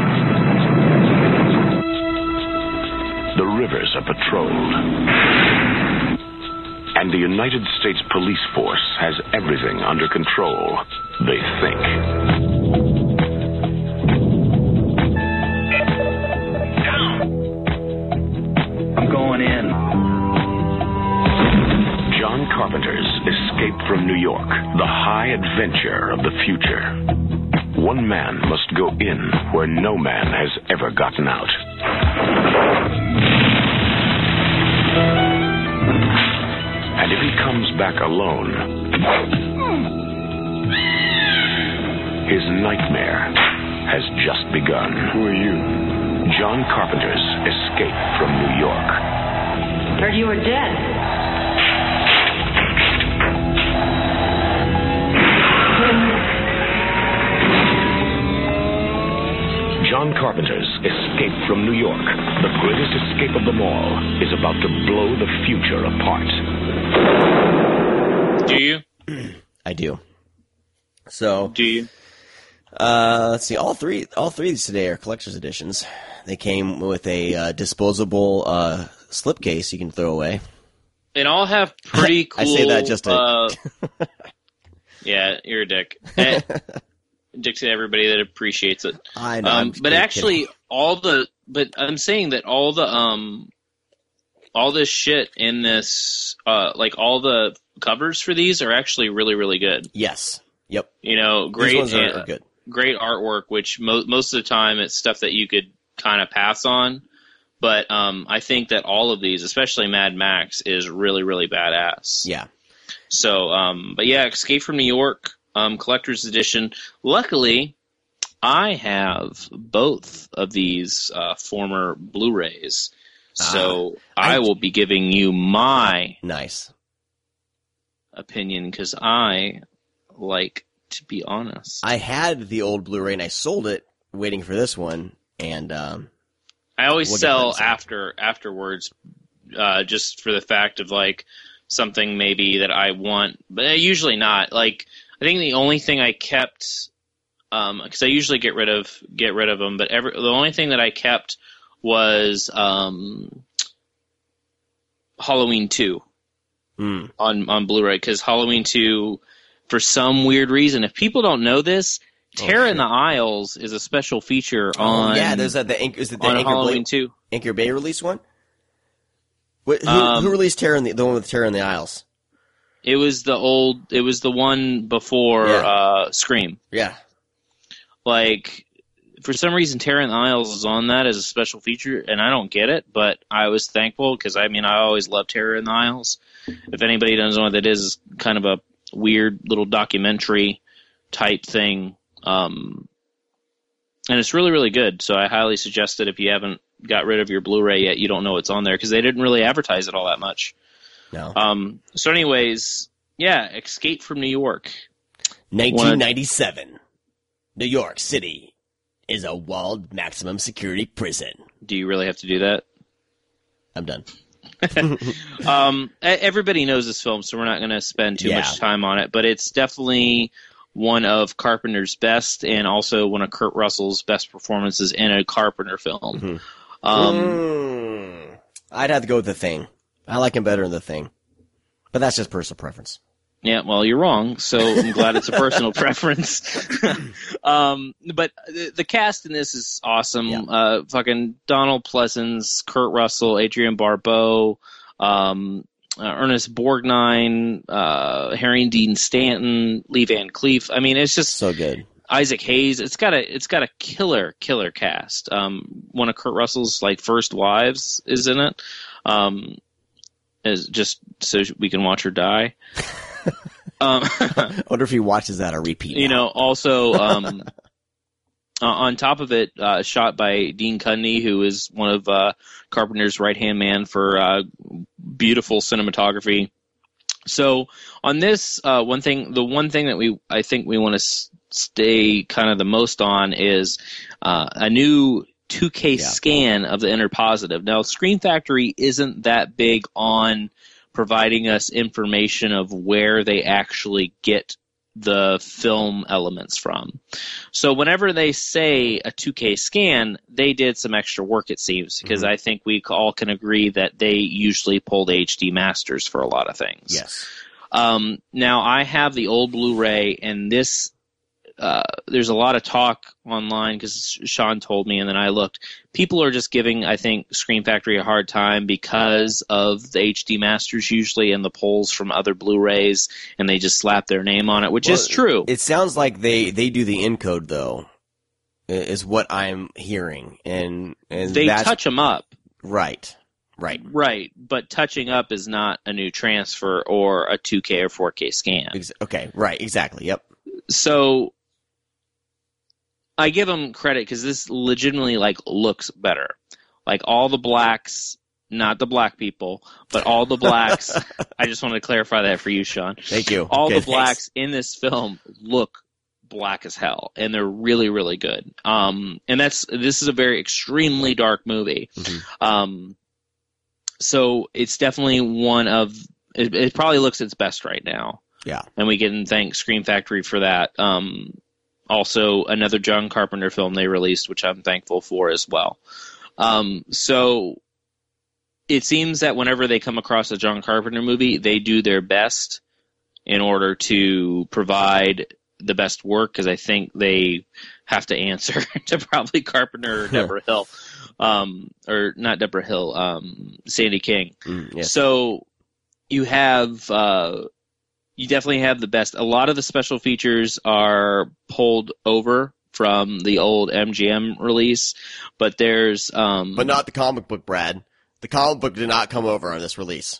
The rivers are patrolled. And the United States Police Force has everything under control, they think. I'm going in. John Carpenter's Escape from New York, the high adventure of the future. One man must go in where no man has ever gotten out. And if he comes back alone, his nightmare has just begun. Who are you? John Carpenter's Escape from New York. Heard you were dead. John Carpenter's Escape from New York, the greatest escape of them all, is about to blow the future apart. Do you? I do. So, Do you? uh, let's see. All three, all three of these today are collector's editions. They came with a uh, disposable uh, slipcase you can throw away. And all have pretty cool. I say that just to. Uh, yeah, you're a dick. Eh, dick to everybody that appreciates it. I know. Um, I'm but kidding. actually, all the. But I'm saying that all the um, all this shit in this, uh, like all the covers for these are actually really, really good. Yes. Yep. You know, great, These ones are, uh, are good. great artwork. Which mo- most of the time it's stuff that you could kind of pass on. But um, I think that all of these, especially Mad Max, is really, really badass. Yeah. So, um, but yeah, Escape from New York, um, collector's edition. Luckily, I have both of these uh, former Blu-rays, so Ah, I- I will be giving you my Nice. opinion because I like to be honest. I had the old Blu-ray and I sold it, waiting for this one, and um, I always We'll get sell that in a after afterwards, uh, just for the fact of like something maybe that I want, but usually not. Like I think the only thing I kept, um, because I usually get rid of get rid of them, but every the only thing that I kept was um, Halloween two mm, on on Blu-ray because Halloween two, for some weird reason, if people don't know this. Terror in the Isles is a special feature on. oh, yeah, there's that. The Anchor, is it the on Anchor, Halloween Bay, two. Anchor Bay release one? What, who, Um, who released Terror in the the one with Terror in the Isles? It was the old. It was the one before Yeah. uh, Scream. Yeah. Like for some reason, Terror in the Isles is on that as a special feature, and I don't get it. But I was thankful because I mean I always loved Terror in the Isles. If anybody doesn't know what that is, it's kind of a weird little documentary type thing. Um, and it's really, really good. So I highly suggest it if you haven't got rid of your Blu-ray yet, you don't know what's on there because they didn't really advertise it all that much. No. Um, so anyways, yeah, Escape from New York. nineteen ninety-seven. New York City is a walled maximum security prison. Do you really have to do that? I'm done. Um, e- everybody knows this film, so we're not going to spend too Yeah. much time on it, but it's definitely one of Carpenter's best and also one of Kurt Russell's best performances in a Carpenter film. Mhm. Um, Mm, I'd have to go with The Thing. I like him better in The Thing. But that's just personal preference. Yeah, well, you're wrong, so I'm glad it's a personal preference. um, but the, the cast in this is awesome. Yeah. Uh, fucking Donald Pleasence, Kurt Russell, Adrienne Barbeau, um, uh, Ernest Borgnine, uh, Harry Dean Stanton, Lee Van Cleef. I mean, it's just So good. Isaac Hayes. It's got a it's got a killer killer cast. Um, one of Kurt Russell's like first wives is in it. Um, is just so we can watch her die. um, I wonder if he watches that or repeat. you now. know, also um, uh, on top of it, uh, shot by Dean Cundey, who is one of uh, Carpenter's right hand man for uh, beautiful cinematography. So on this, uh, one thing, the one thing that we I think we want to s- stay kind of the most on is uh, a new two K Yeah. scan of the Inner Positive. Now, Screen Factory isn't that big on providing us information of where they actually get the film elements from. So whenever they say a two K scan, they did some extra work, it seems, because Mhm. I think we all can agree that they usually pulled H D masters for a lot of things. Yes. Um, now, I have the old Blu-ray, and this, uh, there's a lot of talk online because Sean told me, and then I looked. People are just giving, I think, Screen Factory a hard time because of the H D masters usually and the pulls from other Blu-rays, and they just slap their name on it, which Well, is true. It sounds like they, they do the encode, though, i- is what I'm hearing. And, and They that's, touch them up. Right. Right. Right, but touching up is not a new transfer or a two K or four K scan. Ex- okay. Right. Exactly. Yep. So I give them credit because this legitimately like looks better. Like all the blacks not the black people, but all the blacks. I just wanted to clarify that for you, Sean. Thank you. All okay, the blacks thanks. in this film look black as hell, and they're really, really good. Um, and that's this is a very extremely dark movie. Mm-hmm. Um, so it's definitely one of it, it probably looks its best right now. Yeah, and we can thank Scream Factory for that. Um, also, another John Carpenter film they released, which I'm thankful for as well. Um, so it seems that whenever they come across a John Carpenter movie, they do their best in order to provide the best work, because I think they have to answer to probably Carpenter or Deborah Hill, um, or not Deborah Hill, um, Sandy King. Mm, yes. So you have, uh, you definitely have the best. A lot of the special features are pulled over from the old M G M release, but there's, um, but not the comic book, Brad. The comic book did not come over on this release.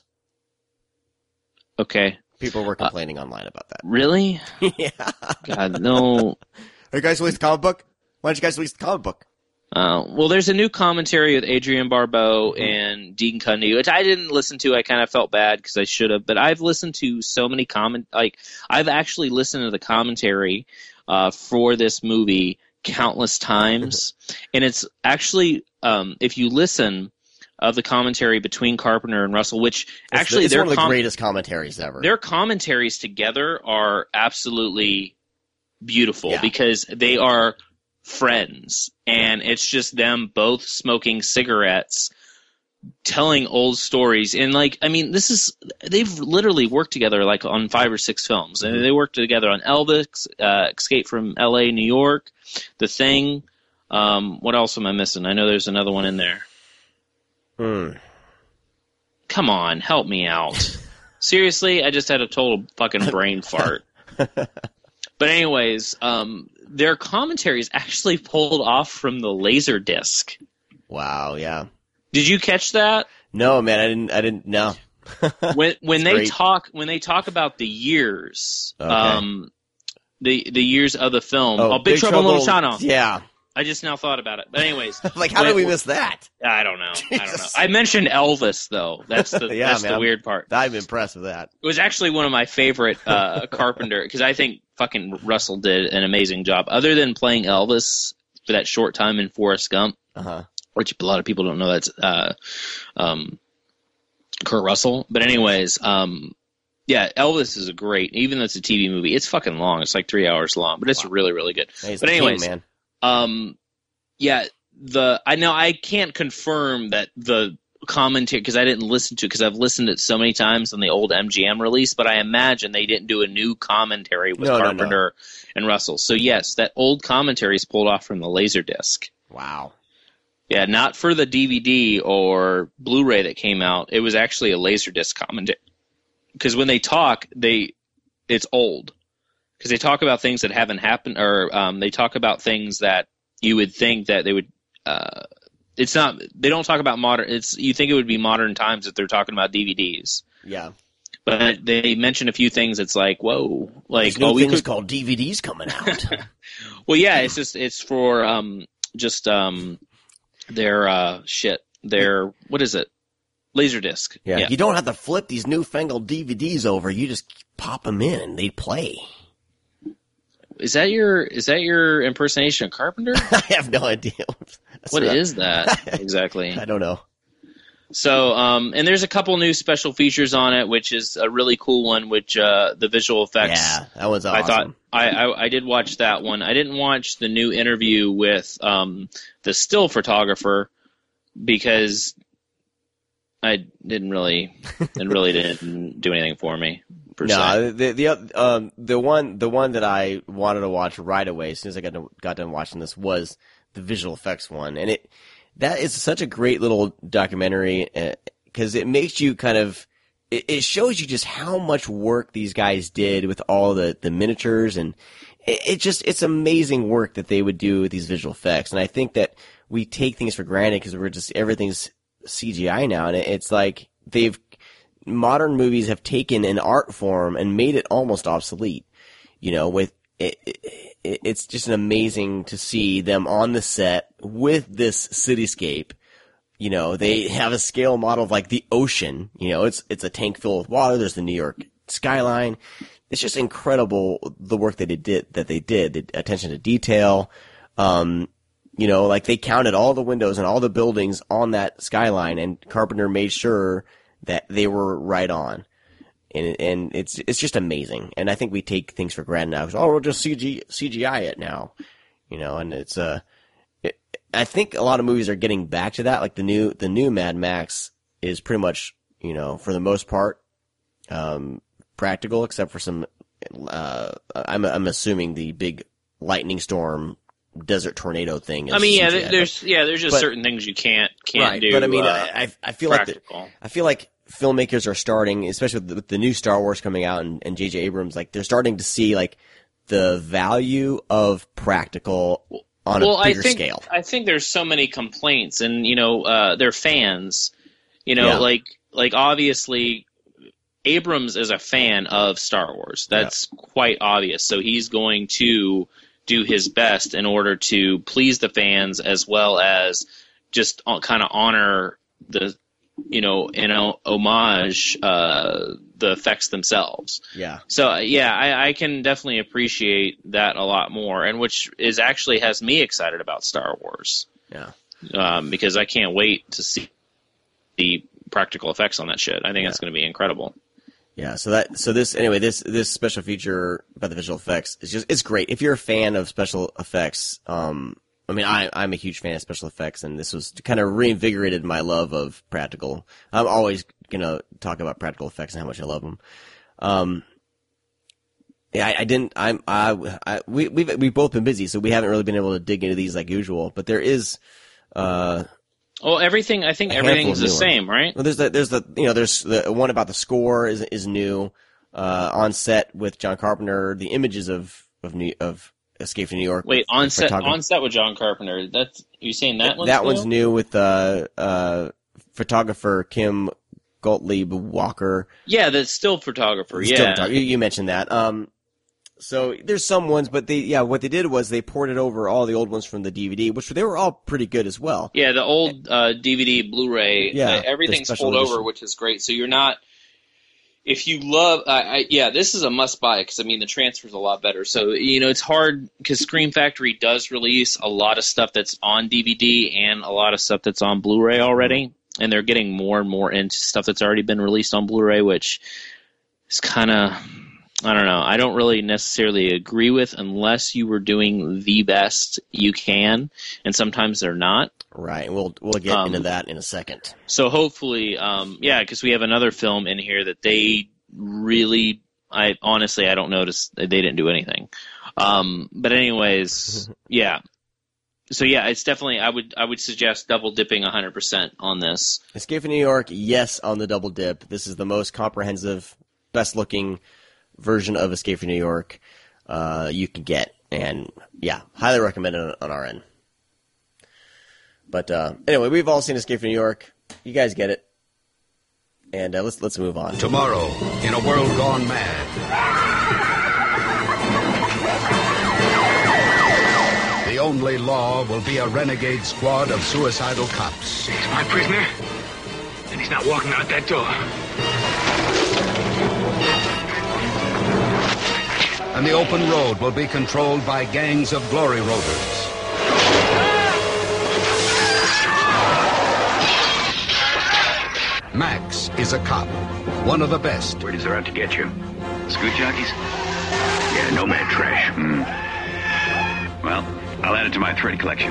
Okay. People were complaining uh, online about that. Really? Yeah. God, no. Are you guys release the comic book? Why don't you guys release the comic book? Uh, well, there's a new commentary with Adrienne Barbeau and Dean Cundey, which I didn't listen to. I kind of felt bad because I should have. But I've listened to so many comment. Like I've actually listened to the commentary uh, for this movie countless times, and it's actually um, if you listen. Of the commentary between Carpenter and Russell, which it's actually the, it's they're one of the com- greatest commentaries ever. Their commentaries together are absolutely beautiful yeah. because they are friends, and it's just them both smoking cigarettes, telling old stories. And like, I mean, this is they've literally worked together like on five or six films, and they worked together on Elvis, uh, Escape from L A, New York, The Thing. Um, what else am I missing? I know there's another one in there. Hmm. Come on, help me out. Seriously, I just had a total fucking brain fart. But anyways, um, their commentary is actually pulled off from the Laserdisc. Wow, yeah. Did you catch that? No, man, I didn't. I didn't. No. when when they great. talk when they talk about the years, okay. um, the the years of the film. Oh, Oh, Big, Big Trouble in Little Trouble, China. Yeah. I just now thought about it. But anyways, like, how when, did we miss that? I don't know. I don't know. I mentioned Elvis though. That's the yeah, that's man, the weird part. I'm impressed with that. It was actually one of my favorite uh, Carpenter, because I think fucking Russell did an amazing job. Other than playing Elvis for that short time in Forrest Gump, uh-huh. which a lot of people don't know that's uh, um, Kurt Russell. But anyways, um, yeah, Elvis is a great, even though it's a T V movie, it's fucking long. It's like three hours long, but it's wow. really, really good. Hey, but anyways, king, man. um, yeah, the I know I can't confirm that the commentary, because I didn't listen to it, because I've listened to it so many times on the old M G M release, but I imagine they didn't do a new commentary with no, Carpenter no, no. and Russell. So yes, that old commentary is pulled off from the Laserdisc. Wow. Yeah, not for the D V D or Blu-ray that came out. It was actually a Laserdisc commentary. Because when they talk, they it's old. Because they talk about things that haven't happened, or um, they talk about things that you would think that they would. Uh, it's not. They don't talk about modern. It's you think it would be modern times if they're talking about D V Ds. Yeah. But they mention a few things. It's like, whoa, like There's new oh, we things could... called D V Ds coming out. Well, yeah, it's just it's for um just um their uh shit their what is it Laserdisc. Yeah. yeah. You don't have to flip these newfangled D V Ds over. You just pop them in and they play. Is that your is that your impersonation of Carpenter? I have no idea. That's what right. is that exactly? I don't know. So, um, and there's a couple new special features on it, which is a really cool one, which uh, the visual effects. Yeah, that was awesome. I thought I, I I did watch that one. I didn't watch the new interview with um, the still photographer because I didn't really it really didn't do anything for me. Per no, se. the the um the one the one that I wanted to watch right away as soon as I got to, got done watching this was the visual effects one, and it that is such a great little documentary because uh, it makes you kind of it, it shows you just how much work these guys did with all the the miniatures, and it, it just it's amazing work that they would do with these visual effects, and I think that we take things for granted because we're just everything's C G I now, and it, it's like they've modern movies have taken an art form and made it almost obsolete. You know, with it, it, it's just amazing to see them on the set with this cityscape you know, they have a scale model of like the ocean. You know, it's it's a tank filled with water. There's the New York skyline. It's just incredible the work that they did. That they did, the attention to detail. Um, you know, like they counted all the windows and all the buildings on that skyline, and Carpenter made sure that they were right on. And and it's it's just amazing. And I think we take things for granted now. Oh, we'll just C G C G I it now, you know. And it's uh, it, I think a lot of movies are getting back to that. Like the new the new Mad Max is pretty much, you know, for the most part, um, practical, except for some. Uh, I'm I'm assuming the big lightning storm, desert tornado thing. Is I mean, yeah, C G I, there's but, yeah, there's just but, certain things you can't can't right, do. But I mean, uh, I I feel like the, I feel like. filmmakers are starting, especially with the, with the new Star Wars coming out and, and J J Abrams, like they're starting to see like the value of practical on well, a bigger I think, scale. I think there's so many complaints, and you know, uh, they're fans. You know, Yeah. like like obviously, Abrams is a fan of Star Wars. That's yeah. quite obvious. So he's going to do his best in order to please the fans as well as just kind of honor the. You know, in a homage, uh, the effects themselves. Yeah. So, yeah, I, I can definitely appreciate that a lot more, and which is actually has me excited about Star Wars. Yeah. Um, because I can't wait to see the practical effects on that shit. I think yeah. it's going to be incredible. Yeah. So that, so this, anyway, this, this special feature about the visual effects is just, it's great. If you're a fan of special effects, um, I mean, I, I'm a huge fan of special effects, and this was kind of reinvigorated my love of practical. I'm always going to talk about practical effects and how much I love them. Um, yeah, I, I didn't, I'm, I, I, we, we've, we've both been busy, so we haven't really been able to dig into these like usual, but there is, uh, well, everything, I think everything's the same, right? Well, there's the, there's the, you know, there's the one about the score is, is new, uh, on set with John Carpenter, the images of, of New, of, Escape from New York. Wait, on set, on set with John Carpenter. That's you saying that one's that new? one's new with uh, uh, photographer Kim Gottlieb Walker. Yeah, that's still photographer. Still yeah, photographer. You, you mentioned that. Um, so there's some ones, but they yeah, what they did was they ported over all the old ones from the D V D, which they were all pretty good as well. Yeah, the old uh, D V D, Blu-ray, yeah, uh, everything's pulled edition. over, which is great. So you're not. If you love, uh, I, yeah, this is a must-buy because, I mean, the transfer's a lot better. So, you know, it's hard because Scream Factory does release a lot of stuff that's on D V D and a lot of stuff that's on Blu-ray already. And they're getting more and more into stuff that's already been released on Blu-ray, which is kind of, I don't know, I don't really necessarily agree with unless you were doing the best you can. And sometimes they're not. Right, we'll we'll get um, into that in a second. So hopefully, um, yeah, because we have another film in here that they really, I honestly, I don't notice they didn't do anything. Um, but anyways, yeah. So yeah, it's definitely I would I would suggest double dipping one hundred percent on this. Escape from New York, yes, on the double dip. This is the most comprehensive, best looking version of Escape from New York uh, you can get, and yeah, highly recommend it on our end. But uh, anyway, we've all seen Escape from New York. You guys get it, and uh, let's let's move on. Tomorrow, in a world gone mad, the only law will be a renegade squad of suicidal cops. He's my prisoner, and he's not walking out that door. And the open road will be controlled by gangs of glory roaders. Max is a cop, one of the best. Where does they're out to get you? Scoot jockeys? Yeah, nomad trash. Mm. Well, I'll add it to my thread collection.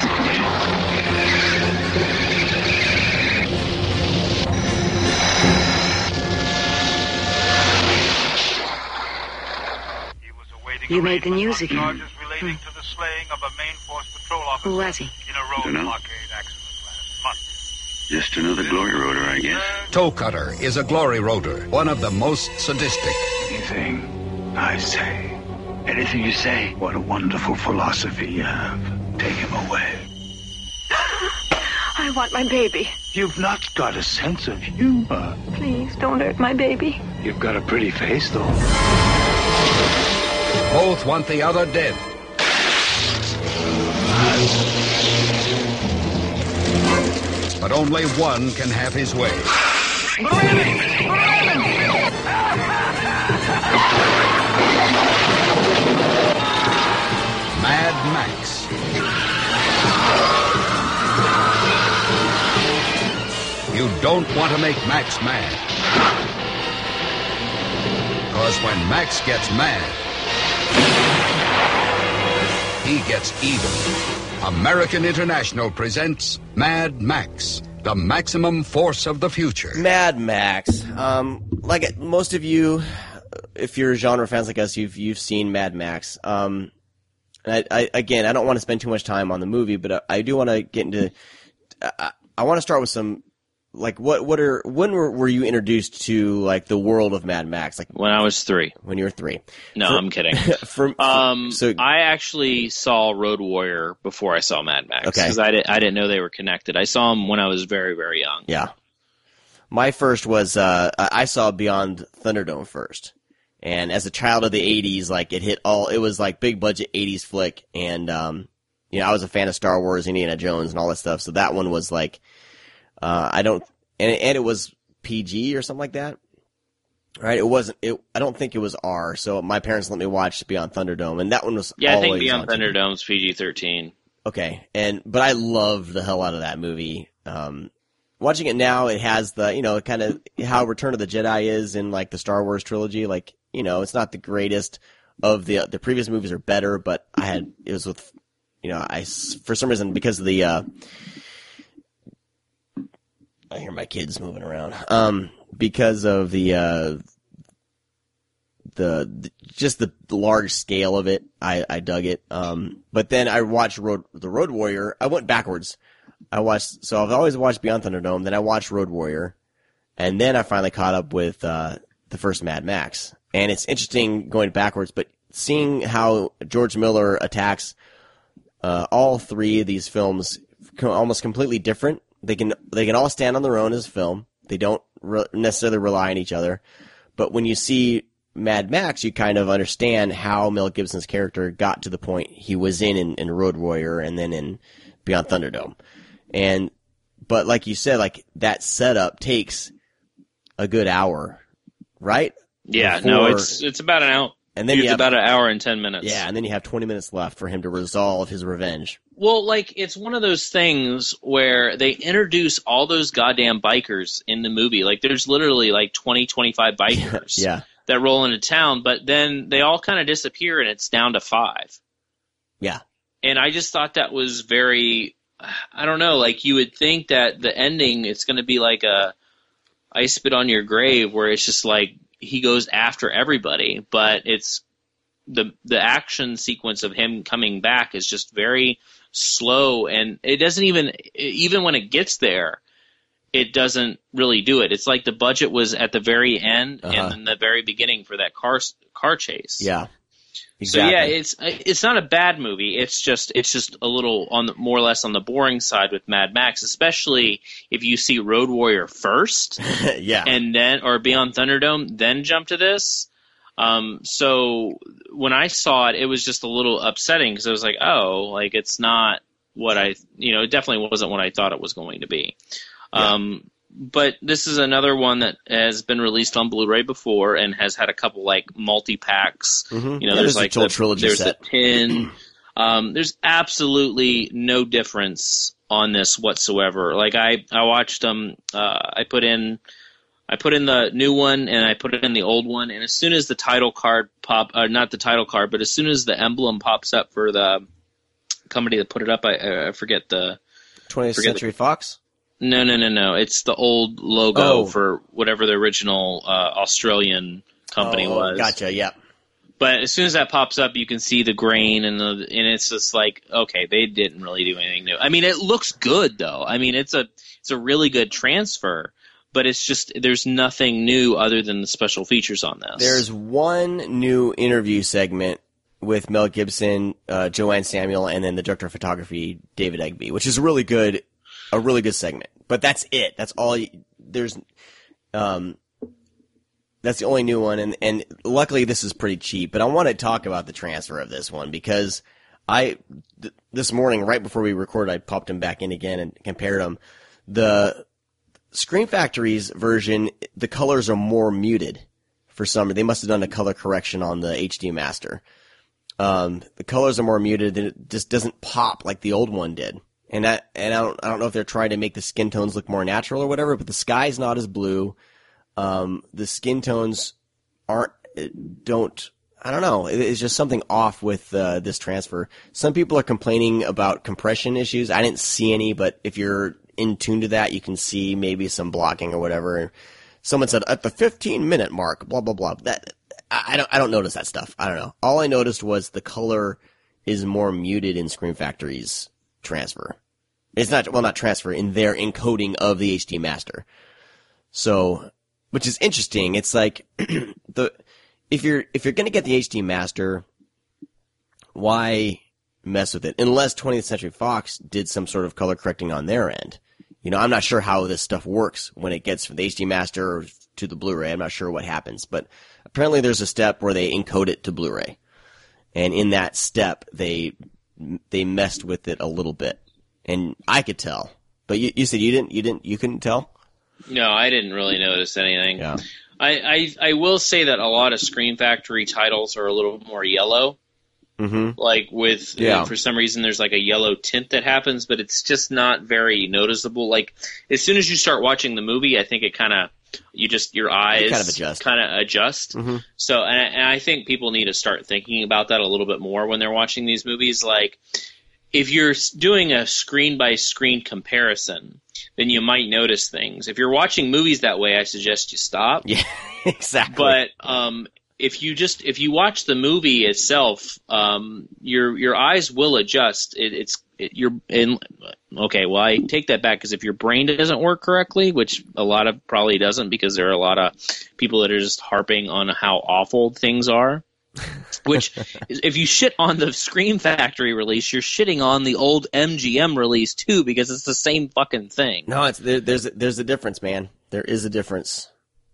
You made the news again. Charges relating to the slaying of a main force patrol officer. Who was he? In a road blockade accident last month. Just another glory roader, I guess. Toe Cutter is a glory roader, one of the most sadistic. Anything I say, anything you say, what a wonderful philosophy you have. Take him away. I want my baby. You've not got a sense of humor. Please, don't hurt my baby. You've got a pretty face, though. Both want the other dead. but only one can have his way. Mad Max. You don't want to make Max mad. Because when Max gets mad, he gets even. American International presents Mad Max, the maximum force of the future. Mad Max. Um, like most of you, if you're genre fans like us, you've you've seen Mad Max. Um, and I, I again, I don't want to spend too much time on the movie, but I, I do want to get into. I, I want to start with some. Like what? What are? When were, were you introduced to like the world of Mad Max? Like when I was three. When you were three. No, for, I'm kidding. for, for, um, so I actually saw Road Warrior before I saw Mad Max. Okay. Because I, did, I didn't know they were connected. I saw them when I was very, very young. Yeah. My first was uh, I saw Beyond Thunderdome first, and as a child of the eighties, like it hit all. It was like big budget eighties flick, and um, you know I was a fan of Star Wars, Indiana Jones, and all that stuff. So that one was like, uh, I don't. And it, and it was P G or something like that, right? It wasn't. It. I don't think it was R. So my parents let me watch Beyond Thunderdome, and that one was. Yeah, I think always Beyond on T V. Thunderdome's P G thirteen. Okay, and but I loved the hell out of that movie. Um, watching it now, it has the you know kind of how Return of the Jedi is in like the Star Wars trilogy. Like you know, it's not the greatest of the the previous movies are better, but I had it was with you know I for some reason because of the. Uh, I hear my kids moving around. Um, because of the, uh, the, the just the large scale of it, I, I dug it. Um, but then I watched Road, the Road Warrior. I went backwards. I watched, so I've always watched Beyond Thunderdome. Then I watched Road Warrior, and then I finally caught up with uh, the first Mad Max. And it's interesting going backwards, but seeing how George Miller attacks uh, all three of these films, co- almost completely different. They can they can all stand on their own as a film. They don't re- necessarily rely on each other. But when you see Mad Max, you kind of understand how Mel Gibson's character got to the point he was in, in in Road Warrior and then in Beyond Thunderdome. And but like you said, like that setup takes a good hour, right? Yeah, Before, no, it's it's about an hour. And then it's you have, about an hour and ten minutes. Yeah, and then you have twenty minutes left for him to resolve his revenge. Well, like, it's one of those things where they introduce all those goddamn bikers in the movie. Like, there's literally, like, twenty, twenty-five bikers yeah. that roll into town, but then they all kind of disappear and it's down to five. Yeah. And I just thought that was very, I don't know, like, you would think that the ending, it's going to be like a I Spit on Your Grave, where it's just like he goes after everybody, but it's the the action sequence of him coming back is just very slow, and it doesn't even even when it gets there, it doesn't really do it. It's like the budget was at the very end uh-huh. and then the very beginning for that car car chase. Yeah, exactly. So yeah, it's it's not a bad movie. It's just it's just a little on the, more or less on the boring side with Mad Max, especially if you see Road Warrior first, yeah, and then or Beyond Thunderdome, then jump to this. Um, so when I saw it, it was just a little upsetting because I was like, oh, like it's not what I, you know, it definitely wasn't what I thought it was going to be. Yeah. Um, but this is another one that has been released on Blu-ray before and has had a couple like multi-packs. Mm-hmm. You know, yeah, there's, there's like a the, trilogy there's set. the tin. um, there's absolutely no difference on this whatsoever. Like I, I watched them, um, uh, I put in, I put in the new one and I put it in the old one, and as soon as the title card pop, uh, not the title card, but as soon as the emblem pops up for the company that put it up, I, I forget the twentieth forget Century the, Fox. No, no, no, no. It's the old logo oh. for whatever the original uh, Australian company oh, was. Gotcha. Yeah. But as soon as that pops up, you can see the grain, and the and it's just like, okay, they didn't really do anything new. I mean, it looks good though. I mean, it's a it's a really good transfer. But it's just, there's nothing new other than the special features on this. There's one new interview segment with Mel Gibson, uh, Joanne Samuel, and then the director of photography, David Egby, which is a really good, a really good segment. But that's it. That's all. You, there's, um, that's the only new one. And, and luckily this is pretty cheap. But I want to talk about the transfer of this one because I, th- this morning, right before we recorded, I popped him back in again and compared them. The Scream Factory's version, the colors are more muted for some. They must have done a color correction on the H D Master. Um, the colors are more muted, and it just doesn't pop like the old one did. And I, and I don't, I don't know if they're trying to make the skin tones look more natural or whatever, but the sky's not as blue. Um, the skin tones aren't, don't, I don't know. It's just something off with, uh, this transfer. Some people are complaining about compression issues. I didn't see any, but if you're in tune to that, you can see maybe some blocking or whatever. Someone said at the fifteen minute mark, blah, blah, blah. That, I don't, I don't notice that stuff. I don't know. All I noticed was the color is more muted in Scream Factory's transfer. It's not, well, not transfer, in their encoding of the H D Master. So, which is interesting. It's like, the, if you're, if you're gonna get the H D Master, why mess with it? Unless twentieth Century Fox did some sort of color correcting on their end. You know, I'm not sure how this stuff works when it gets from the H D Master to the Blu-ray. I'm not sure what happens, but apparently there's a step where they encode it to Blu-ray. And in that step, they, they messed with it a little bit. And I could tell. But you, you said you didn't, you didn't, you couldn't tell? No, I didn't really notice anything. Yeah. I, I, I will say that a lot of Scream Factory titles are a little more yellow. Mm-hmm. Like with, yeah. uh, for some reason there's like a yellow tint that happens, but it's just not very noticeable. Like as soon as you start watching the movie, I think it kind of, you just, your eyes kind of adjust. Kind of adjust. Mm-hmm. So, and, and I think people need to start thinking about that a little bit more when they're watching these movies. Like, if you're doing a screen-by-screen comparison, then you might notice things. If you're watching movies that way, I suggest you stop. Yeah, exactly. But um, if you just if you watch the movie itself, um, your your eyes will adjust. It, it's it, you're in. Okay, well, I take that back because if your brain doesn't work correctly, which a lot of probably doesn't, because there are a lot of people that are just harping on how awful things are. Which, if you shit on the Scream Factory release, you're shitting on the old M G M release too, because it's the same fucking thing. No, it's there, there's a, there's a difference, man. There is a difference.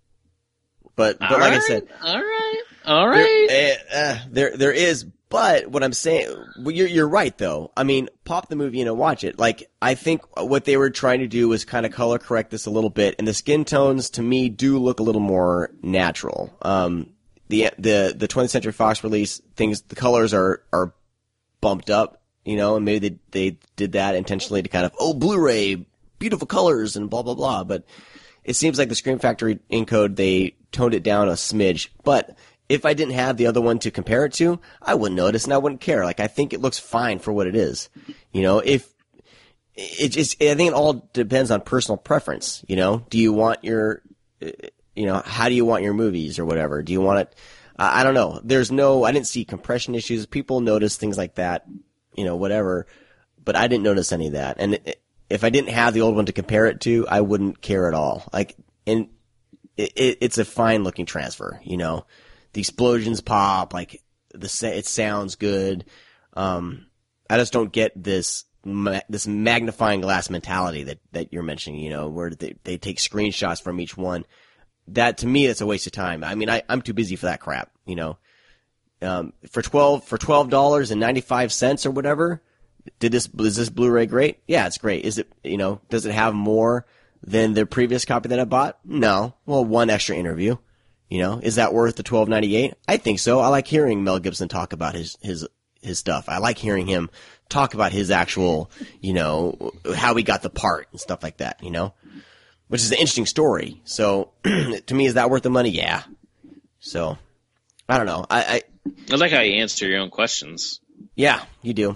But but all like right, I said, all right, all right. There, uh, uh, there there is. But what I'm saying, well, you're you're right though. I mean, pop the movie in and watch it. Like I think what they were trying to do was kind of color correct this a little bit, and the skin tones to me do look a little more natural. Um. The, the, the twentieth Century Fox release, things, the colors are, are bumped up, you know, and maybe they, they did that intentionally to kind of, oh, Blu-ray, beautiful colors and blah, blah, blah. But it seems like the Scream Factory encode, they toned it down a smidge. But if I didn't have the other one to compare it to, I wouldn't notice and I wouldn't care. Like, I think it looks fine for what it is. You know, if, it just, I think it all depends on personal preference, you know? Do you want your, you know, how do you want your movies or whatever? Do you want it? Uh, I don't know. There's no, I didn't see compression issues. People notice things like that, you know, whatever, but I didn't notice any of that. And it, if I didn't have the old one to compare it to, I wouldn't care at all. Like, and it, it, it's a fine looking transfer, you know, the explosions pop, like the, it sounds good. Um, I just don't get this, this magnifying glass mentality that, that you're mentioning, you know, where they, they take screenshots from each one. That, to me, that's a waste of time. I mean, I, I'm too busy for that crap, you know. Um, for twelve, for twelve dollars and ninety-five cents or whatever, did this, is this Blu-ray great? Yeah, it's great. Is it, you know, does it have more than the previous copy that I bought? No. Well, one extra interview, you know. Is that worth the twelve ninety-eight? I think so. I like hearing Mel Gibson talk about his, his, his stuff. I like hearing him talk about his actual, you know, how he got the part and stuff like that, you know. Which is an interesting story. So, to me, is that worth the money? Yeah. So, I don't know. I, I, I like how you answer your own questions. Yeah, you do.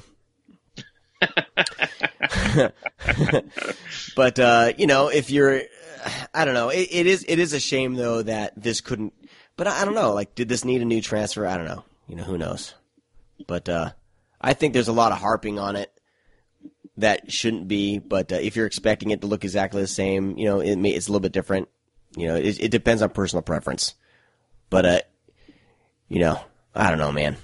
But, uh, you know, if you're, I don't know. It, it is, it is a shame though that this couldn't, but I, I don't know. Like, did this need a new transfer? I don't know. You know, who knows? But, uh, I think there's a lot of harping on it. That shouldn't be, but uh, if you're expecting it to look exactly the same, you know, it may, it's a little bit different. You know, it, it depends on personal preference. But, uh, you know, I don't know, man.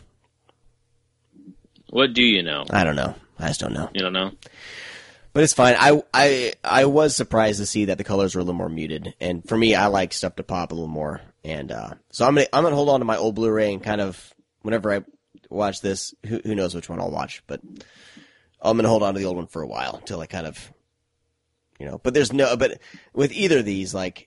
What do you know? I don't know. I just don't know. You don't know? But it's fine. I, I, I was surprised to see that the colors were a little more muted. And for me, I like stuff to pop a little more. And uh, so I'm going to I'm gonna hold on to my old Blu-ray and kind of, whenever I watch this, who, who knows which one I'll watch, but I'm going to hold on to the old one for a while until I kind of, You know, but there's no, but with either of these, like,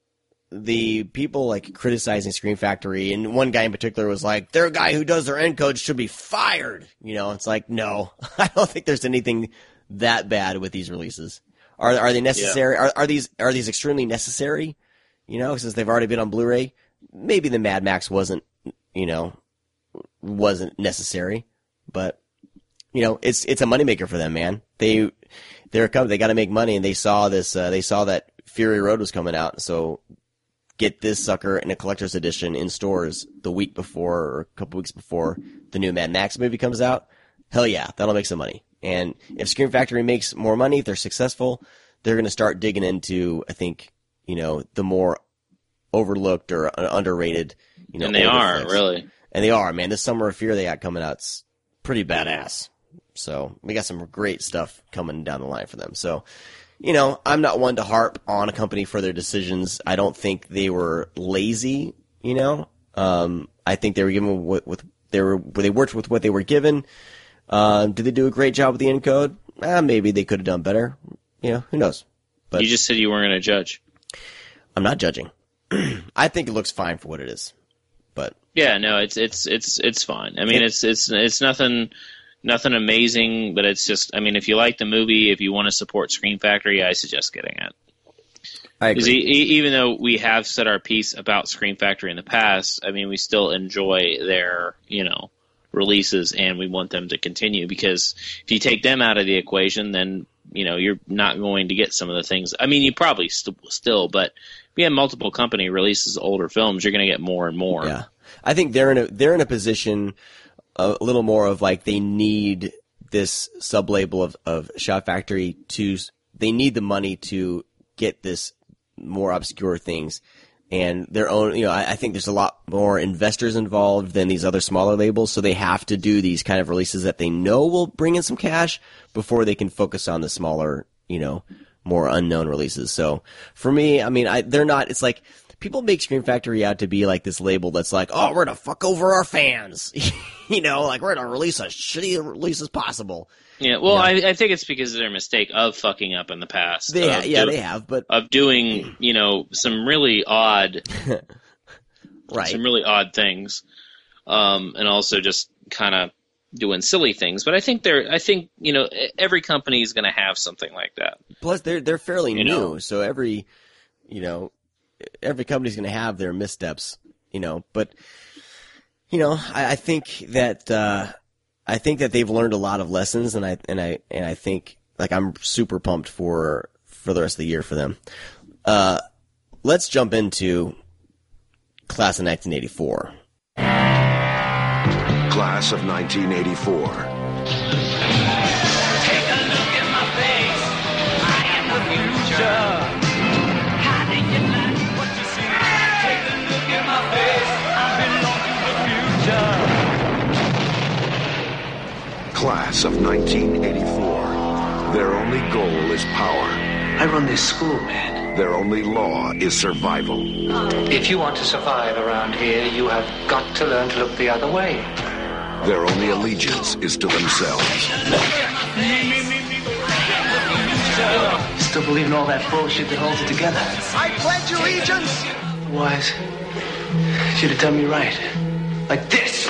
the people, like, criticizing Scream Factory, and one guy in particular was like, their guy who does their encodes should be fired. You know, it's like, no, I don't think there's anything that bad with these releases. Are are they necessary? Yeah. Are are these are these extremely necessary? You know, since they've already been on Blu-ray, maybe the Mad Max wasn't, you know, wasn't necessary, but you know, it's it's a moneymaker for them, man. They they're coming, they got to make money, and they saw this. Uh, they saw that Fury Road was coming out, so get this sucker in a collector's edition in stores the week before or a couple weeks before the new Mad Max movie comes out. Hell yeah, that'll make some money. And if Scream Factory makes more money, if they're successful, they're going to start digging into, I think, you know, the more overlooked or underrated, you know. And they are, flicks. Really. And they are, man. This Summer of Fear they got coming out, it's pretty badass. So we got some great stuff coming down the line for them. So, you know, I'm not one to harp on a company for their decisions. I don't think they were lazy, you know. Um, I think they were given with, with they were they worked with what they were given. Uh, did they do a great job with the encode? Eh, maybe they could have done better. You know, who knows? But you just said you weren't going to judge. I'm not judging. I think it looks fine for what it is. But yeah, no, it's it's it's it's fine. I mean, it, it's it's it's nothing nothing amazing, but it's just. I mean, if you like the movie, if you want to support Scream Factory, I suggest getting it. I agree. E- even though we have said our piece about Scream Factory in the past, I mean, we still enjoy their, you know, releases, and we want them to continue, because if you take them out of the equation, then, you know, you're not going to get some of the things. I mean, you probably st- still, but if you have multiple company releases older films, you're going to get more and more. Yeah, I think they're in a they're in a position a little more of like they need this sub label of of Shout Factory to they need the money to get this more obscure things. And their own, you know, I, I think there's a lot more investors involved than these other smaller labels, so they have to do these kind of releases that they know will bring in some cash before they can focus on the smaller, you know, more unknown releases. So for me, I mean, I, they're not, it's like, people make Scream Factory out to be like this label that's like, oh, we're gonna fuck over our fans. You know, like, we're gonna release as shitty release as possible. Yeah, well, you know? I, I think it's because of their mistake of fucking up in the past. They, of yeah, do, they have, but of doing, you know, some really odd, right, some really odd things, um, and also just kind of doing silly things. But I think they're, I think, you know, every company is going to have something like that. Plus, they're they're fairly you new, know? so every, you know, every company's going to have their missteps, you know. But, you know, I, I think that. Uh, I think that they've learned a lot of lessons, and I and I and I think like I'm super pumped for for the rest of the year for them. Uh, let's jump into Class of nineteen eighty-four. Class of nineteen eighty-four. Take a look at my face. I am the future. How do you like what you see? Take a look at my face. I belong to the future. Class of nineteen eighty-four. Their only goal is power. I run this school, man. Their only law is survival. If you want to survive around here, you have got to learn to look the other way. Their only allegiance is to themselves. Still believe in all that bullshit that holds it together? I pledge allegiance. Otherwise, should have done me right. Like this.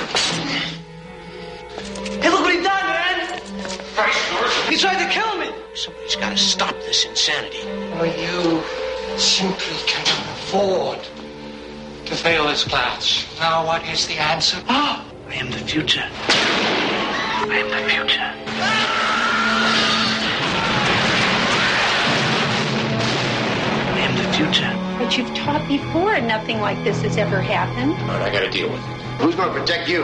Hey, look what he done, man! He tried to kill me! Somebody's got to stop this insanity. Well, you simply cannot afford to fail this class. Now, what is the answer? Ah, I am the future. I am the future. I am the future. But you've taught before, and nothing like this has ever happened. All right, I got to deal with it. Who's going to protect you?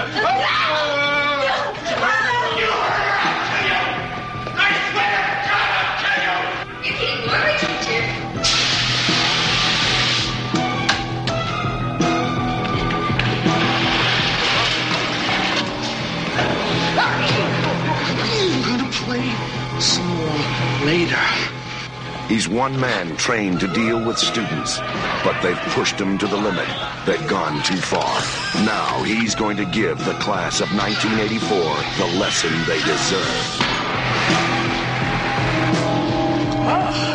I'm gonna play some more later. He's one man trained to deal with students, but they've pushed him to the limit. They've gone too far. Now he's going to give the class of nineteen eighty-four the lesson they deserve. Ah.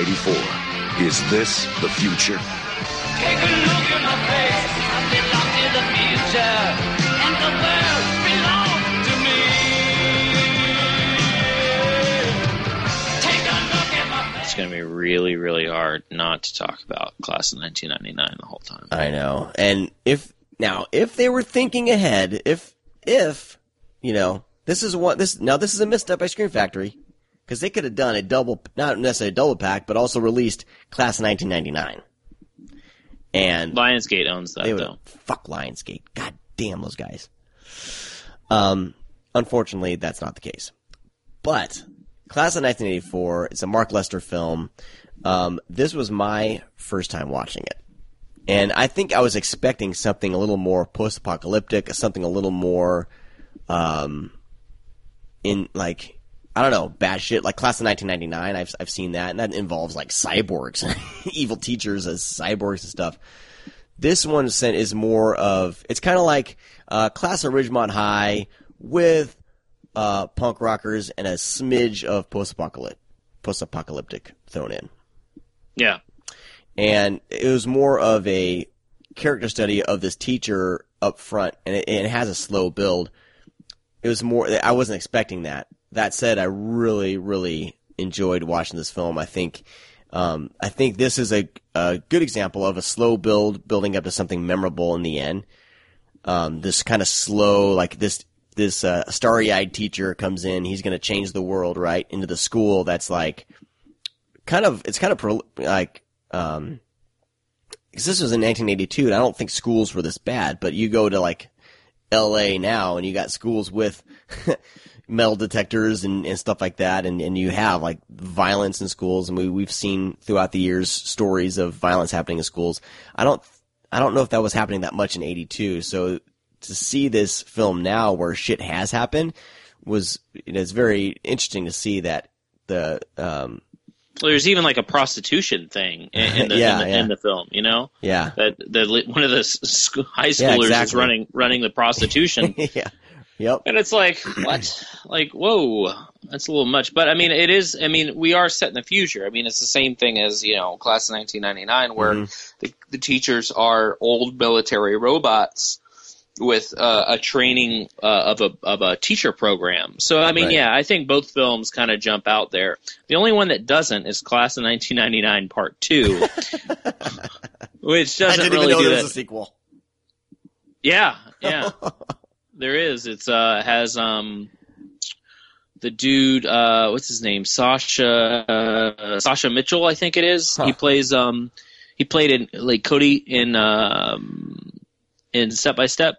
eighty-four. Is this the future? Take a look at my face. I belong to the future, and the world belongs to me. Take a look at my face. It's going to be really, really hard not to talk about Class of nineteen ninety-nine the whole time. I know. And if now, if they were thinking ahead, if if you know, this is what this now this is a misstep by Scream Factory, because they could have done a double, not necessarily a double pack, but also released Class of nineteen ninety-nine. And Lionsgate owns that, they would, though. Fuck Lionsgate. God damn those guys. Um, unfortunately, that's not the case. But Class of nineteen eighty-four, it's a Mark Lester film. Um, this was my first time watching it. And I think I was expecting something a little more post-apocalyptic, something a little more, um, in, like, I don't know, bad shit. Like Class of nineteen ninety-nine, I've I've seen that, and that involves like cyborgs, evil teachers as cyborgs and stuff. This one is more of, it's kind of like uh, Class of Ridgemont High with uh, punk rockers and a smidge of post-apocalyptic, post-apocalyptic thrown in. Yeah. And it was more of a character study of this teacher up front, and it, and it has a slow build. It was more, I wasn't expecting that. That said, I really, really enjoyed watching this film. I think, um, I think this is a, a good example of a slow build, building up to something memorable in the end. Um, this kind of slow, like this, this, uh, starry-eyed teacher comes in, he's gonna change the world, right? Into the school that's like, kind of, it's kind of pro, like, um, cause this was in nineteen eighty-two, and I don't think schools were this bad, but you go to like L A now, and you got schools with, metal detectors and, and stuff like that, and, and you have like violence in schools, and we we've seen throughout the years stories of violence happening in schools. I don't I don't know if that was happening that much in eighty-two. So to see this film now where shit has happened was, it is very interesting to see that the um well, there's even like a prostitution thing in, in, the, yeah, in, the, yeah. in the film, you know? Yeah. That the one of the sc- high schoolers Yeah, exactly. is running running the prostitution. Yeah. Yep. And it's like, what? Like, whoa, that's a little much. But, I mean, it is, I mean, we are set in the future. I mean, it's the same thing as, you know, Class of nineteen ninety-nine, where Mm-hmm. the, the teachers are old military robots with uh, a training uh, of a of a teacher program. So, I mean, Right. yeah, I think both films kind of jump out there. The only one that doesn't is Class of nineteen ninety-nine Part two, which doesn't I didn't really even know do there that. was a sequel. Yeah, yeah. There is. It's uh has um the dude uh what's his name? Sasha uh, Sasha Mitchell, I think it is. Huh. He plays um he played in like Cody in um in Step by Step.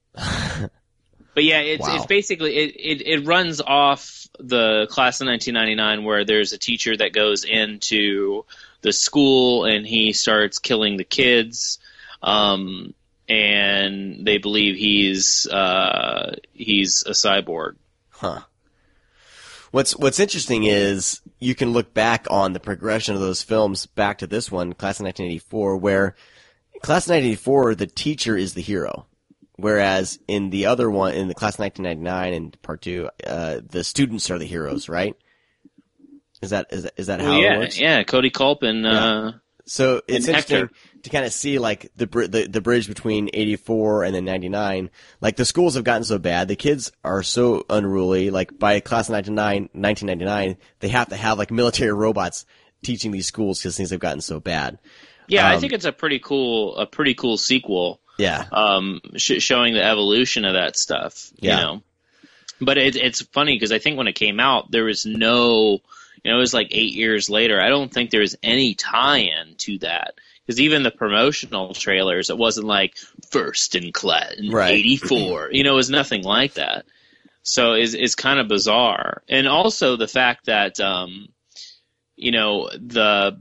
But yeah, it's Wow. it's basically it, it it runs off the Class of nineteen ninety-nine, where there's a teacher that goes into the school and he starts killing the kids. Um And they believe he's uh, he's a cyborg. Huh. What's What's interesting is you can look back on the progression of those films back to this one, Class of nineteen eighty-four, where Class of nineteen eighty-four, the teacher is the hero, whereas in the other one, in the Class of nineteen ninety-nine and Part Two, uh, the students are the heroes, right? Is that is that, is that how Well, yeah, it works? yeah. Cody Culp and Yeah. uh, So it's and interesting Hector. to kind of see like the, br- the the bridge between eighty-four and then ninety-nine. Like the schools have gotten so bad, the kids are so unruly. Like by Class of nineteen ninety-nine, they have to have like military robots teaching these schools because things have gotten so bad. yeah, I Um, think it's a pretty cool a pretty cool sequel. Yeah, Um, sh- showing the evolution of that stuff. Yeah. You know, but it, it's funny because I think when it came out, there was no. You know, it was like eight years later. I don't think there was any tie-in to that. Because even the promotional trailers, it wasn't like first in class in Right. eighty-four. You know, it was nothing like that. So it's, it's kind of bizarre. And also the fact that, um, you know, the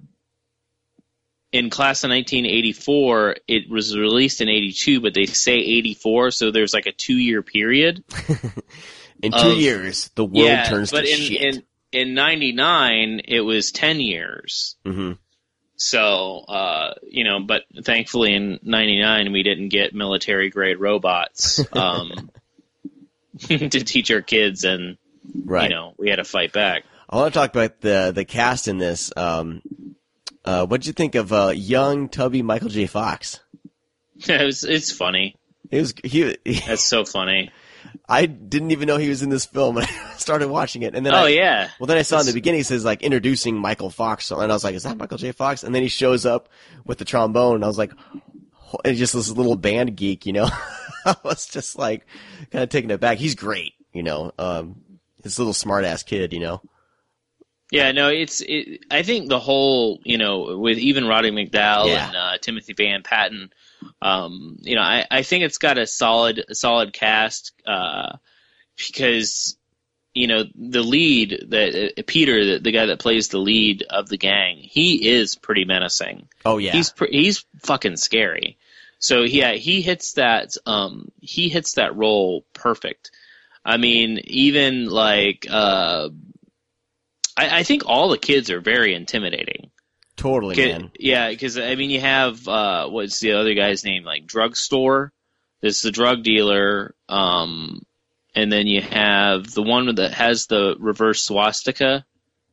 in Class of nineteen eighty-four, it was released in eighty-two, but they say eighty-four, so there's like a two-year period. in two of- years, the world yeah, turns but to in, shit. in in ninety-nine, it was ten years. hmm So, uh, you know, but thankfully in ninety-nine we didn't get military grade robots um, to teach our kids, and Right. you know we had to fight back. I want to talk about the the cast in this. Um, Uh, what'd you think of uh, young, tubby Michael J. Fox? it was, it's funny. It was he. That's so funny. I didn't even know he was in this film when I started watching it, and then oh I, yeah. Well, then I saw in the beginning it says like introducing Michael Fox, and I was like, is that Michael J. Fox? And then he shows up with the trombone, and I was like, and just this little band geek, you know. I was just like kind of taken aback. He's great, you know. Um, this little smart ass kid, you know. Yeah, no, it's. It, I think the whole, you know, with even Roddy McDowall Yeah. and uh, Timothy Van Patten, um, you know, I, I think it's got a solid, solid cast uh, because, you know, the lead that uh, Peter, the, the guy that plays the lead of the gang, he is pretty menacing. Oh yeah, he's pre- he's fucking scary. So yeah, he hits that. Um, he hits that role perfect. I mean, even like. Uh, I, I think all the kids are very intimidating. Totally, man. Yeah, because, I mean, you have, uh, what's the other guy's name? Like, Drugstore. This is the drug dealer. Um, and then you have the one that has the reverse swastika.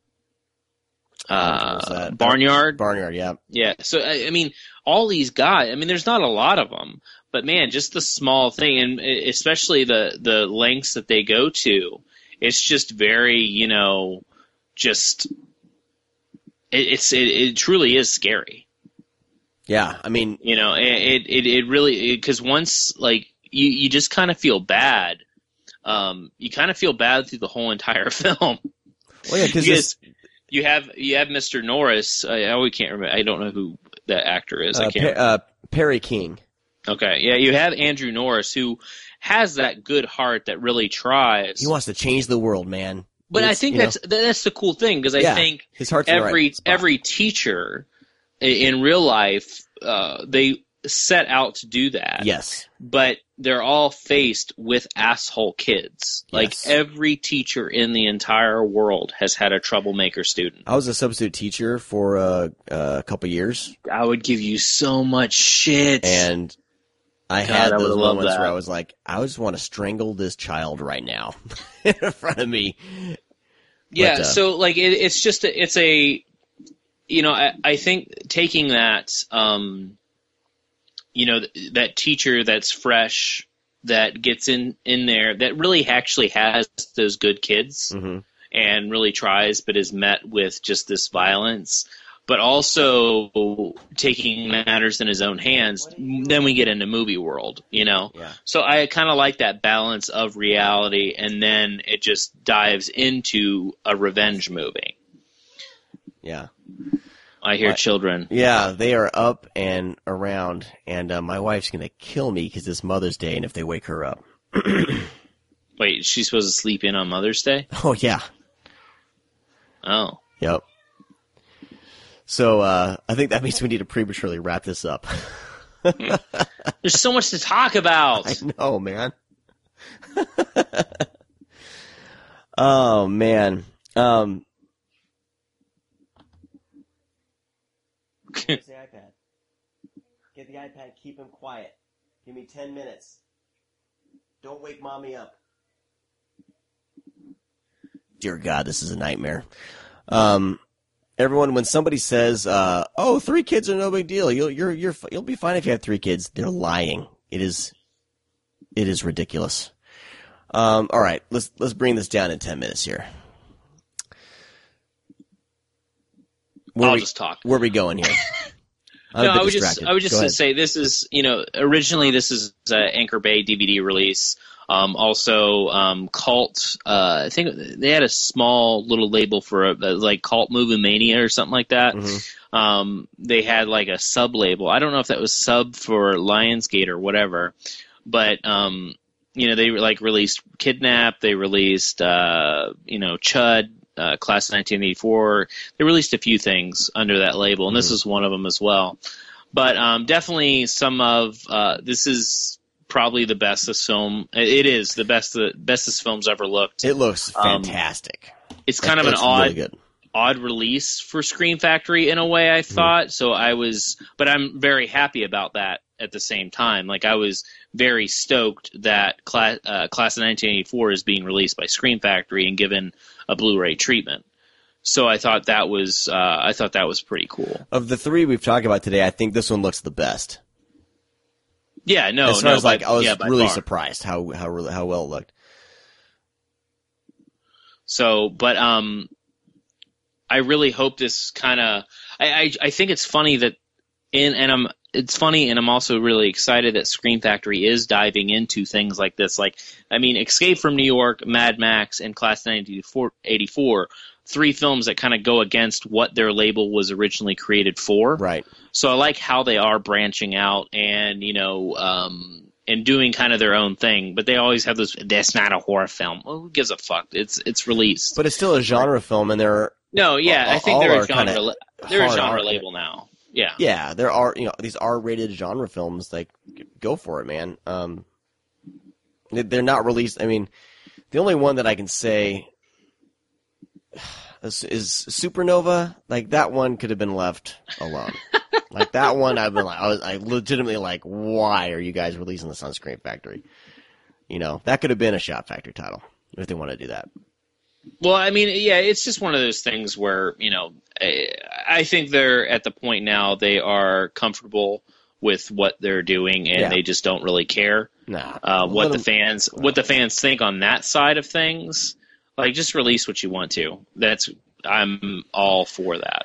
Uh, Barnyard. Barnyard, yeah. Yeah, so, I, I mean, all these guys, I mean, there's not a lot of them. But, man, just the small thing, and especially the, the lengths that they go to, it's just very, you know... Just, it, it's it, it truly is scary. Yeah, I mean, you know, it it it really because once like you you just kind of feel bad. Um, you kind of feel bad through the whole entire film. Well, yeah, because this... you have you have Mister Norris. I, I always can't remember. I don't know who that actor is. Uh, I can't. Pe- uh, Perry King. Okay, yeah, you have Andrew Norris who has that good heart that really tries. He wants to change the world, man. But It's, I think you know, that's that's the cool thing because I yeah, think his heart's in the every right spot. every teacher in real life uh, they set out to do that. Yes, but they're all faced with asshole kids. Like Yes. every teacher in the entire world has had a troublemaker student. I was a substitute teacher for uh, a couple years. I would give you so much shit, and I God, had I those would've loved moments that. where I was like, I just want to strangle this child right now in front of me. Yeah, But, uh, so like it, it's just a, it's a you know I, I think taking that um you know th- that teacher that's fresh that gets in in there that really actually has those good kids Mm-hmm. and really tries but is met with just this violence, but also taking matters in his own hands. Then we get into movie world, you know. Yeah. So I kind of like that balance of reality, and then it just dives into a revenge movie. Yeah. I hear My- children. Yeah, they are up and around, and uh, my wife's going to kill me because it's Mother's Day, and if they wake her up. Wait, is she supposed to sleep in on Mother's Day? Oh, yeah. Oh. Yep. So uh, I think that means we need to prematurely wrap this up. There's so much to talk about. I know, man. Oh, man. Um, Get the iPad. Get the iPad. Keep him quiet. Give me ten minutes. Don't wake mommy up. Dear God, this is a nightmare. Um, everyone, when somebody says, uh, "Oh, three kids are no big deal. You'll you're you're you'll be fine if you have three kids," they're lying. It is, it is ridiculous. Um, all right, let's let's bring this down in ten minutes here. Where I'll we, just talk. Where are we going here? I'm No, a bit I would just distracted. I would just Go ahead. say this is, you know, originally this is an Anchor Bay D V D release. Um, also, um, Cult. Uh, I think they had a small little label for a, like Cult Movie Mania or something like that. Mm-hmm. Um, they had like a sub label. I don't know if that was sub for Lionsgate or whatever, but um, you know, they like released Kidnap. They released uh, you know, Chud. Uh, Class of nineteen eighty-four. They released a few things under that label, and this Mm-hmm. is one of them as well. But um, definitely some of uh, this is probably the bestest film. It is the best, the bestest films ever looked. It looks Um, fantastic. It's kind It of an looks odd, really good. odd release for Scream Factory in a way. I thought so. I was, but I'm very happy about that. At the same time, like I was very stoked that Class, uh, Class of nineteen eighty-four is being released by Scream Factory and given a Blu-ray treatment. so I thought that was uh, I thought that was pretty cool. Of the three we've talked about today, I think this one looks the best. Yeah, no, as far no, as like by, I was yeah, by really far. surprised how how really, how well it looked. So, but um, I really hope this kind of. I, I I think it's funny that in and I'm it's funny and I'm also really excited that Scream Factory is diving into things like this. Like, I mean, Escape from New York, Mad Max, and Class nineteen eighty-four, three films that kind of go against what their label was originally created for. Right. So I like how they are branching out and you know. Um, and doing kind of their own thing, but they always have this, that's not a horror film. Well, who gives a fuck? It's it's released. But it's still a genre film, and they're No, yeah, all, I think all they're are a genre, kinda they're a hard genre R- label now. Yeah. Yeah, there are, you know, these R-rated genre films, like, go for it, man. Um, they- they're not released, I mean, the only one that I can say is, is Supernova. Like, that one could have been left alone. Like, that one, I've been like, I was I legitimately like, why are you guys releasing this on Scream Factory? You know, that could have been a Shout Factory title, if they want to do that. Well, I mean, yeah, it's just one of those things where, you know, I, I think they're at the point now they are comfortable with what they're doing and Yeah. they just don't really care Nah. uh, what Let the 'em- fans what the fans think on that side of things. Like, just release what you want to. That's I'm all for that.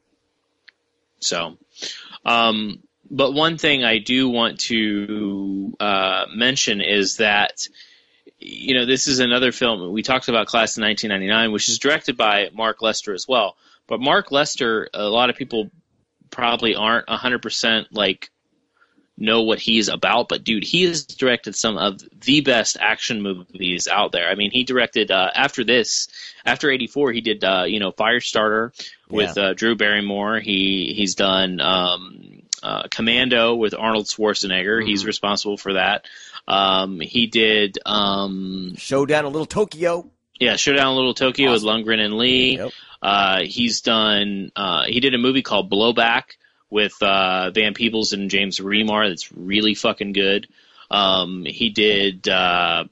So, um, but one thing I do want to uh, mention is that, you know, this is another film. We talked about Class of nineteen ninety-nine, which is directed by Mark Lester as well. But Mark Lester, a lot of people probably aren't one hundred percent like know what he's about. But, dude, he has directed some of the best action movies out there. I mean, he directed, uh, after this, after eighty-four, he did, uh, you know, Firestarter with Yeah. uh, Drew Barrymore. He He's done um, uh, Commando with Arnold Schwarzenegger. Mm-hmm. He's responsible for that. Um, he did um, Showdown in Little Tokyo. Yeah, Showdown in Little Tokyo Awesome. with Lundgren and Lee. Yep. Uh, he's done. Uh, he did a movie called Blowback with uh, Van Peebles and James Remar. That's really fucking good. Um, he did. Uh,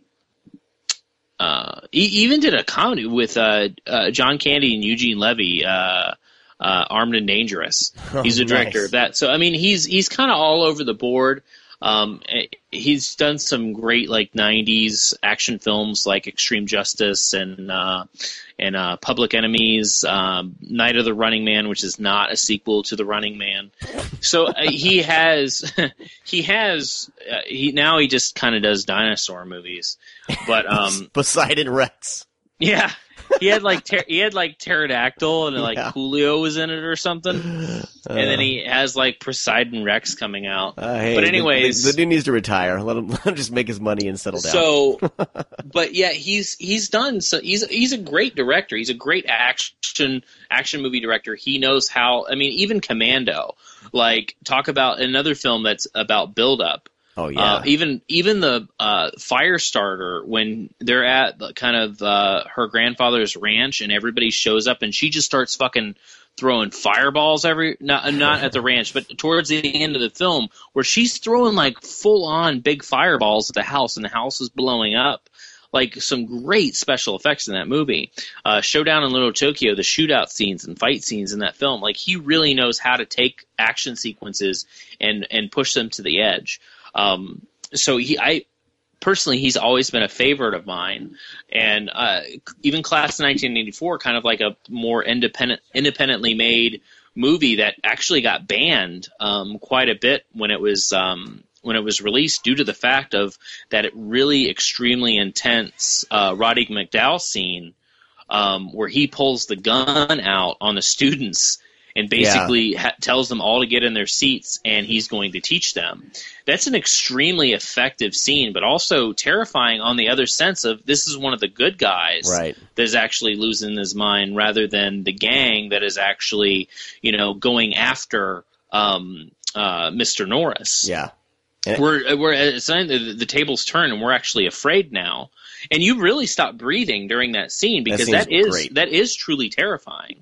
uh, he even did a comedy with uh, uh, John Candy and Eugene Levy. Uh, uh, Armed and Dangerous. He's a director Nice. of that. So I mean, he's he's kind of all over the board. Um, he's done some great like nineties action films like Extreme Justice and uh, and uh, Public Enemies, um, Night of the Running Man, which is not a sequel to The Running Man. So uh, he has he has uh, he now he just kind of does dinosaur movies, but um, Poseidon Rex. yeah. He had like ter- he had like Pterodactyl and like Yeah. Coolio was in it or something, and then he has like Poseidon Rex coming out. Uh, hey, but the- anyways, the, the dude needs to retire. Let him, let him just make his money and settle down. so, but yeah, he's he's done. So he's he's a great director. He's a great action action movie director. He knows how. I mean, even Commando. Like, talk about another film that's about build up. oh yeah, Uh, even even the uh, Firestarter, when they're at the, kind of uh, her grandfather's ranch and everybody shows up and she just starts fucking throwing fireballs every not not at the ranch, but towards the end of the film where she's throwing like full on big fireballs at the house and the house is blowing up. Like, some great special effects in that movie. Uh, Showdown in Little Tokyo, the shootout scenes and fight scenes in that film, like, he really knows how to take action sequences and and push them to the edge. Um, so he, I personally, he's always been a favorite of mine, and uh, even Class of nineteen eighty-four, kind of like a more independent, independently made movie that actually got banned um, quite a bit when it was um, when it was released, due to the fact of that it really extremely intense uh, Roddy McDowell scene um, where he pulls the gun out on the students and basically ha- tells them all to get in their seats and he's going to teach them. That's an extremely effective scene, but also terrifying on the other sense of this is one of the good guys Right. that is actually losing his mind rather than the gang that is actually, you know, going after um, uh, Mister Norris. yeah. And it- We're we're it's saying the, the tables turn and we're actually afraid now. And you really stop breathing during that scene because scene's that is great. that is truly terrifying.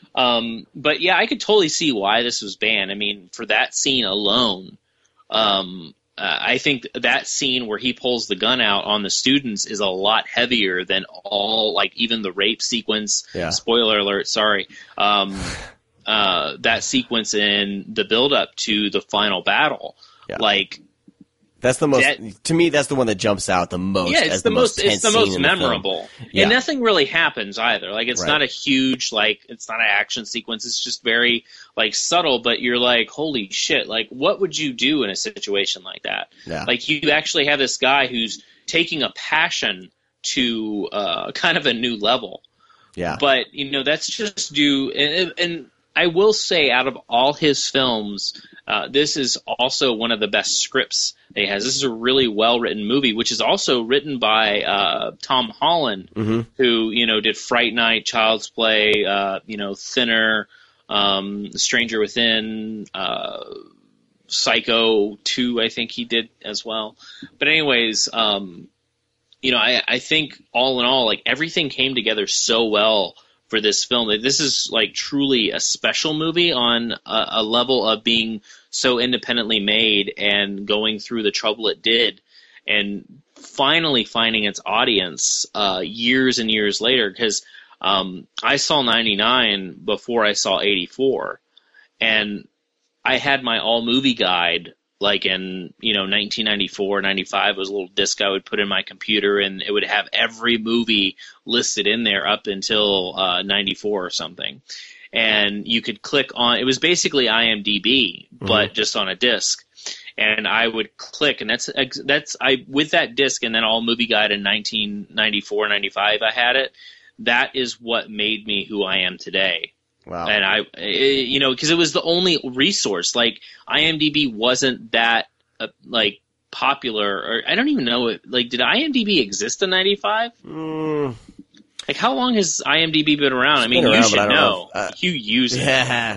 Um, but yeah, I could totally see why this was banned. I mean, for that scene alone, um, uh, I think that scene where he pulls the gun out on the students is a lot heavier than all, like, even the rape sequence. Yeah. Spoiler alert, sorry. Um, uh, that sequence in the build-up to the final battle. Yeah. Like, that's the most, that, to me, that's the one that jumps out the most. Yeah, it's as the, the most, most it's the most memorable. The yeah. And nothing really happens either. Like, it's right. not a huge, like, it's not an action sequence. It's just very, like, subtle, but you're like, holy shit, like, what would you do in a situation like that? Yeah. Like, you actually have this guy who's taking a passion to uh, kind of a new level. Yeah. But, you know, that's just due, and, and I will say, out of all his films, uh, this is also one of the best scripts that he has. This is a really well-written movie, which is also written by uh, Tom Holland, mm-hmm. who, you know, did Fright Night, Child's Play, uh, you know, Thinner, um, Stranger Within, uh, Psycho two, I think he did as well. But anyways, um, you know, I, I think all in all, like, everything came together so well for this film. This is, like, truly a special movie on a, a level of being so independently made and going through the trouble it did and finally finding its audience uh, years and years later. Because um, I saw ninety-nine before I saw eighty-four, and I had my all movie guide like in, you know, nineteen ninety-four, ninety-five was a little disc I would put in my computer, and it would have every movie listed in there up until uh, ninety-four or something. And you could click on, it was basically IMDb, mm-hmm. but just on a disc. And I would click, and that's, that's, I, with that disc and then all movie guide in nineteen ninety-four, ninety-five, I had it. That is what made me who I am today. Wow. And I, it, you know, because it was the only resource. Like, IMDb wasn't that, uh, like, popular, or I don't even know, it, like, did IMDb exist in ninety-five? Mm. Like, how long has IMDb been around? It's I mean, around, you should know. know. Uh, you use it. Yeah.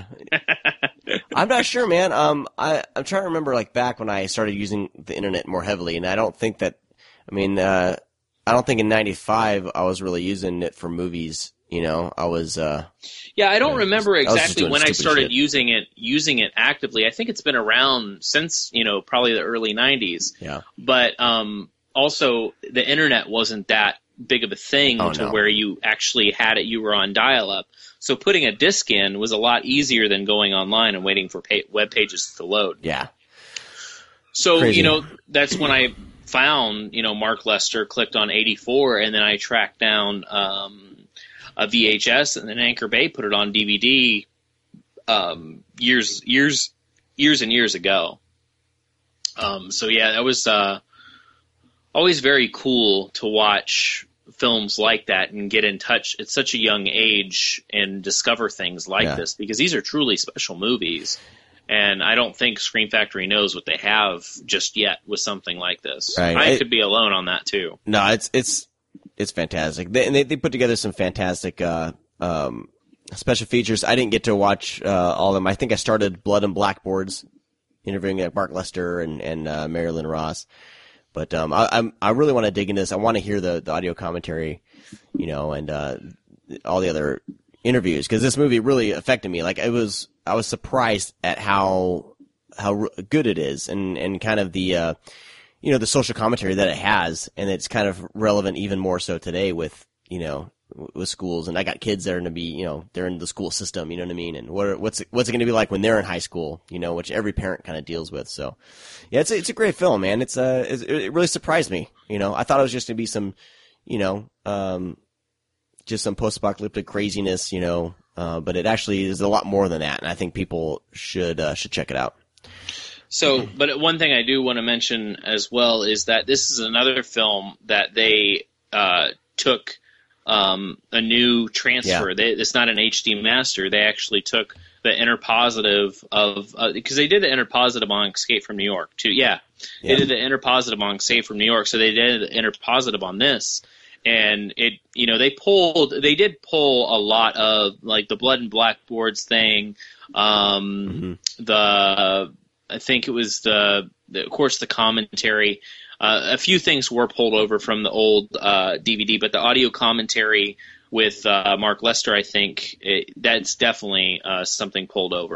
I'm not sure, man. Um, I, I'm trying to remember, like, back when I started using the internet more heavily, and I don't think that, I mean, uh, I don't think in ninety-five I was really using it for movies. You know, I was. Uh, yeah, I don't yeah, remember I exactly when I started shit. using it, using it actively. I think it's been around since, you know, probably the early nineties. Yeah. But um, also, the internet wasn't that big of a thing oh, to no. where you actually had it. You were on dial-up, so putting a disc in was a lot easier than going online and waiting for pa- web pages to load. Yeah. So Crazy. you know, that's when I found, you know, Mark Lester, clicked on eighty-four, and then I tracked down um, a V H S, and then Anchor Bay put it on D V D um, years, years, years and years ago. Um, so yeah, that was uh, always very cool to watch films like that and get in touch at such a young age and discover things like yeah. this, because these are truly special movies. And I don't think Scream Factory knows what they have just yet with something like this. Right. I it, could be alone on that too. No, it's it's it's fantastic. They, and they they put together some fantastic uh, um, special features. I didn't get to watch uh, all of them. I think I started Blood and Blackboards, interviewing uh, Mark Lester and and uh, Marilyn Ross. But um, I I'm, I really want to dig into this. I want to hear the, the audio commentary, you know, and uh, all the other interviews, because this movie really affected me. Like, it was, I was surprised at how how good it is, and and kind of the uh, you know, the social commentary that it has, and it's kind of relevant even more so today with, you know, with schools. And I got kids that are going to be, you know, they're in the school system, you know what I mean? And what are, what's it, what's it going to be like when they're in high school, you know, which every parent kind of deals with. So, yeah, it's a, it's a great film, man. It's uh, it's, it really surprised me. You know, I thought it was just going to be some, you know, um, just some post-apocalyptic craziness, you know, uh, but it actually is a lot more than that. And I think people should, uh, should check it out. So, but one thing I do want to mention as well is that this is another film that they uh, took um, a new transfer. Yeah. They, it's not an H D master. They actually took the interpositive of uh, – because they did the interpositive on Escape from New York too. Yeah. yeah, they did the interpositive on Escape from New York, so they did the interpositive on this. And it, you know, they pulled, they did pull a lot of, like, the Blood and Blackboards thing, um, mm-hmm. the, I think it was the, the, of course, the commentary. Uh, a few things were pulled over from the old uh, D V D, but the audio commentary with uh, Mark Lester, I think, it, that's definitely uh, something pulled over.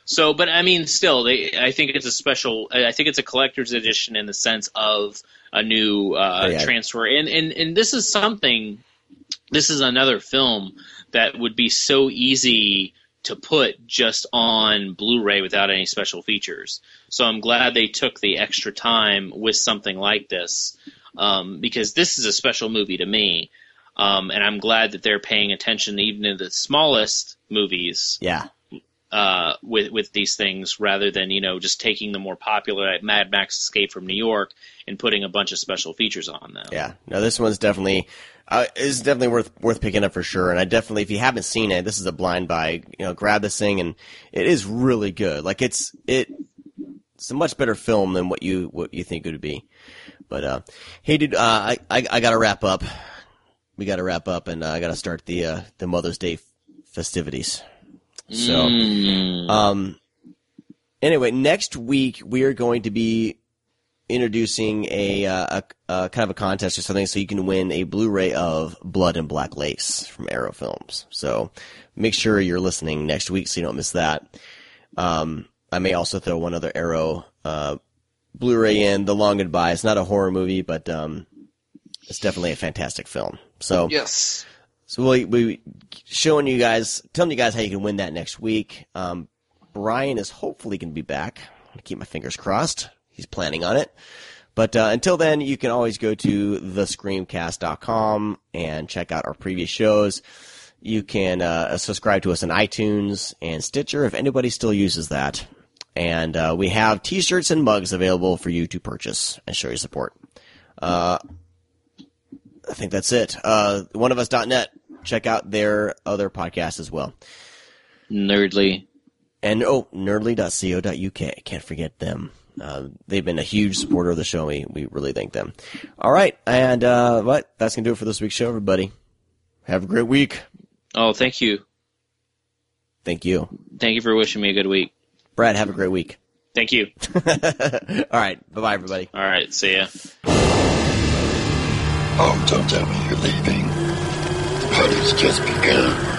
So, but I mean, still, they, I think it's a special. I think it's a collector's edition in the sense of a new uh, oh, yeah. transfer. And, and and this is something. This is another film that would be so easy to put just on Blu-ray without any special features. So I'm glad they took the extra time with something like this, um, because this is a special movie to me. Um, and I'm glad that they're paying attention even to the smallest movies. Yeah. Uh, with with these things, rather than, you know, just taking the more popular like Mad Max Escape from New York and putting a bunch of special features on them. Yeah, no, this one's definitely uh, is definitely worth worth picking up for sure. And I definitely, if you haven't seen it, this is a blind buy. You know, grab this thing, and it is really good. Like it's it, it's a much better film than what you what you think it would be. But uh, hey, dude, uh, I, I I gotta wrap up. We gotta wrap up, and uh, I gotta start the uh, the Mother's Day f- festivities. So, mm. um, anyway, next week we are going to be introducing a, uh, a, a kind of a contest or something, so you can win a Blu-ray of Blood and Black Lace from Arrow Films. So make sure you're listening next week so you don't miss that. Um, I may also throw one other Arrow uh, Blu-ray in, The Long Goodbye. It's not a horror movie, but um, it's definitely a fantastic film. So yes. So we we showing you guys, telling you guys how you can win that next week. Um, Brian is hopefully going to be back. I'm going to keep my fingers crossed. He's planning on it. But uh, until then, you can always go to the screamcast dot com and check out our previous shows. You can uh, subscribe to us on iTunes and Stitcher if anybody still uses that. And uh, we have T-shirts and mugs available for you to purchase and show your support. Uh, I think that's it. Uh, one of us dot net. Check out their other podcasts as well. Nerdly. And, oh, nerdly dot co dot uk. Can't forget them. Uh, they've been a huge supporter of the show. We, we really thank them. All right. And uh, what? That's going to do it for this week's show, everybody. Have a great week. Oh, thank you. Thank you. Thank you for wishing me a good week. Brad, have a great week. Thank you. All right. Bye-bye, everybody. All right. See ya. Oh, don't tell me you're leaving. The party's just begun.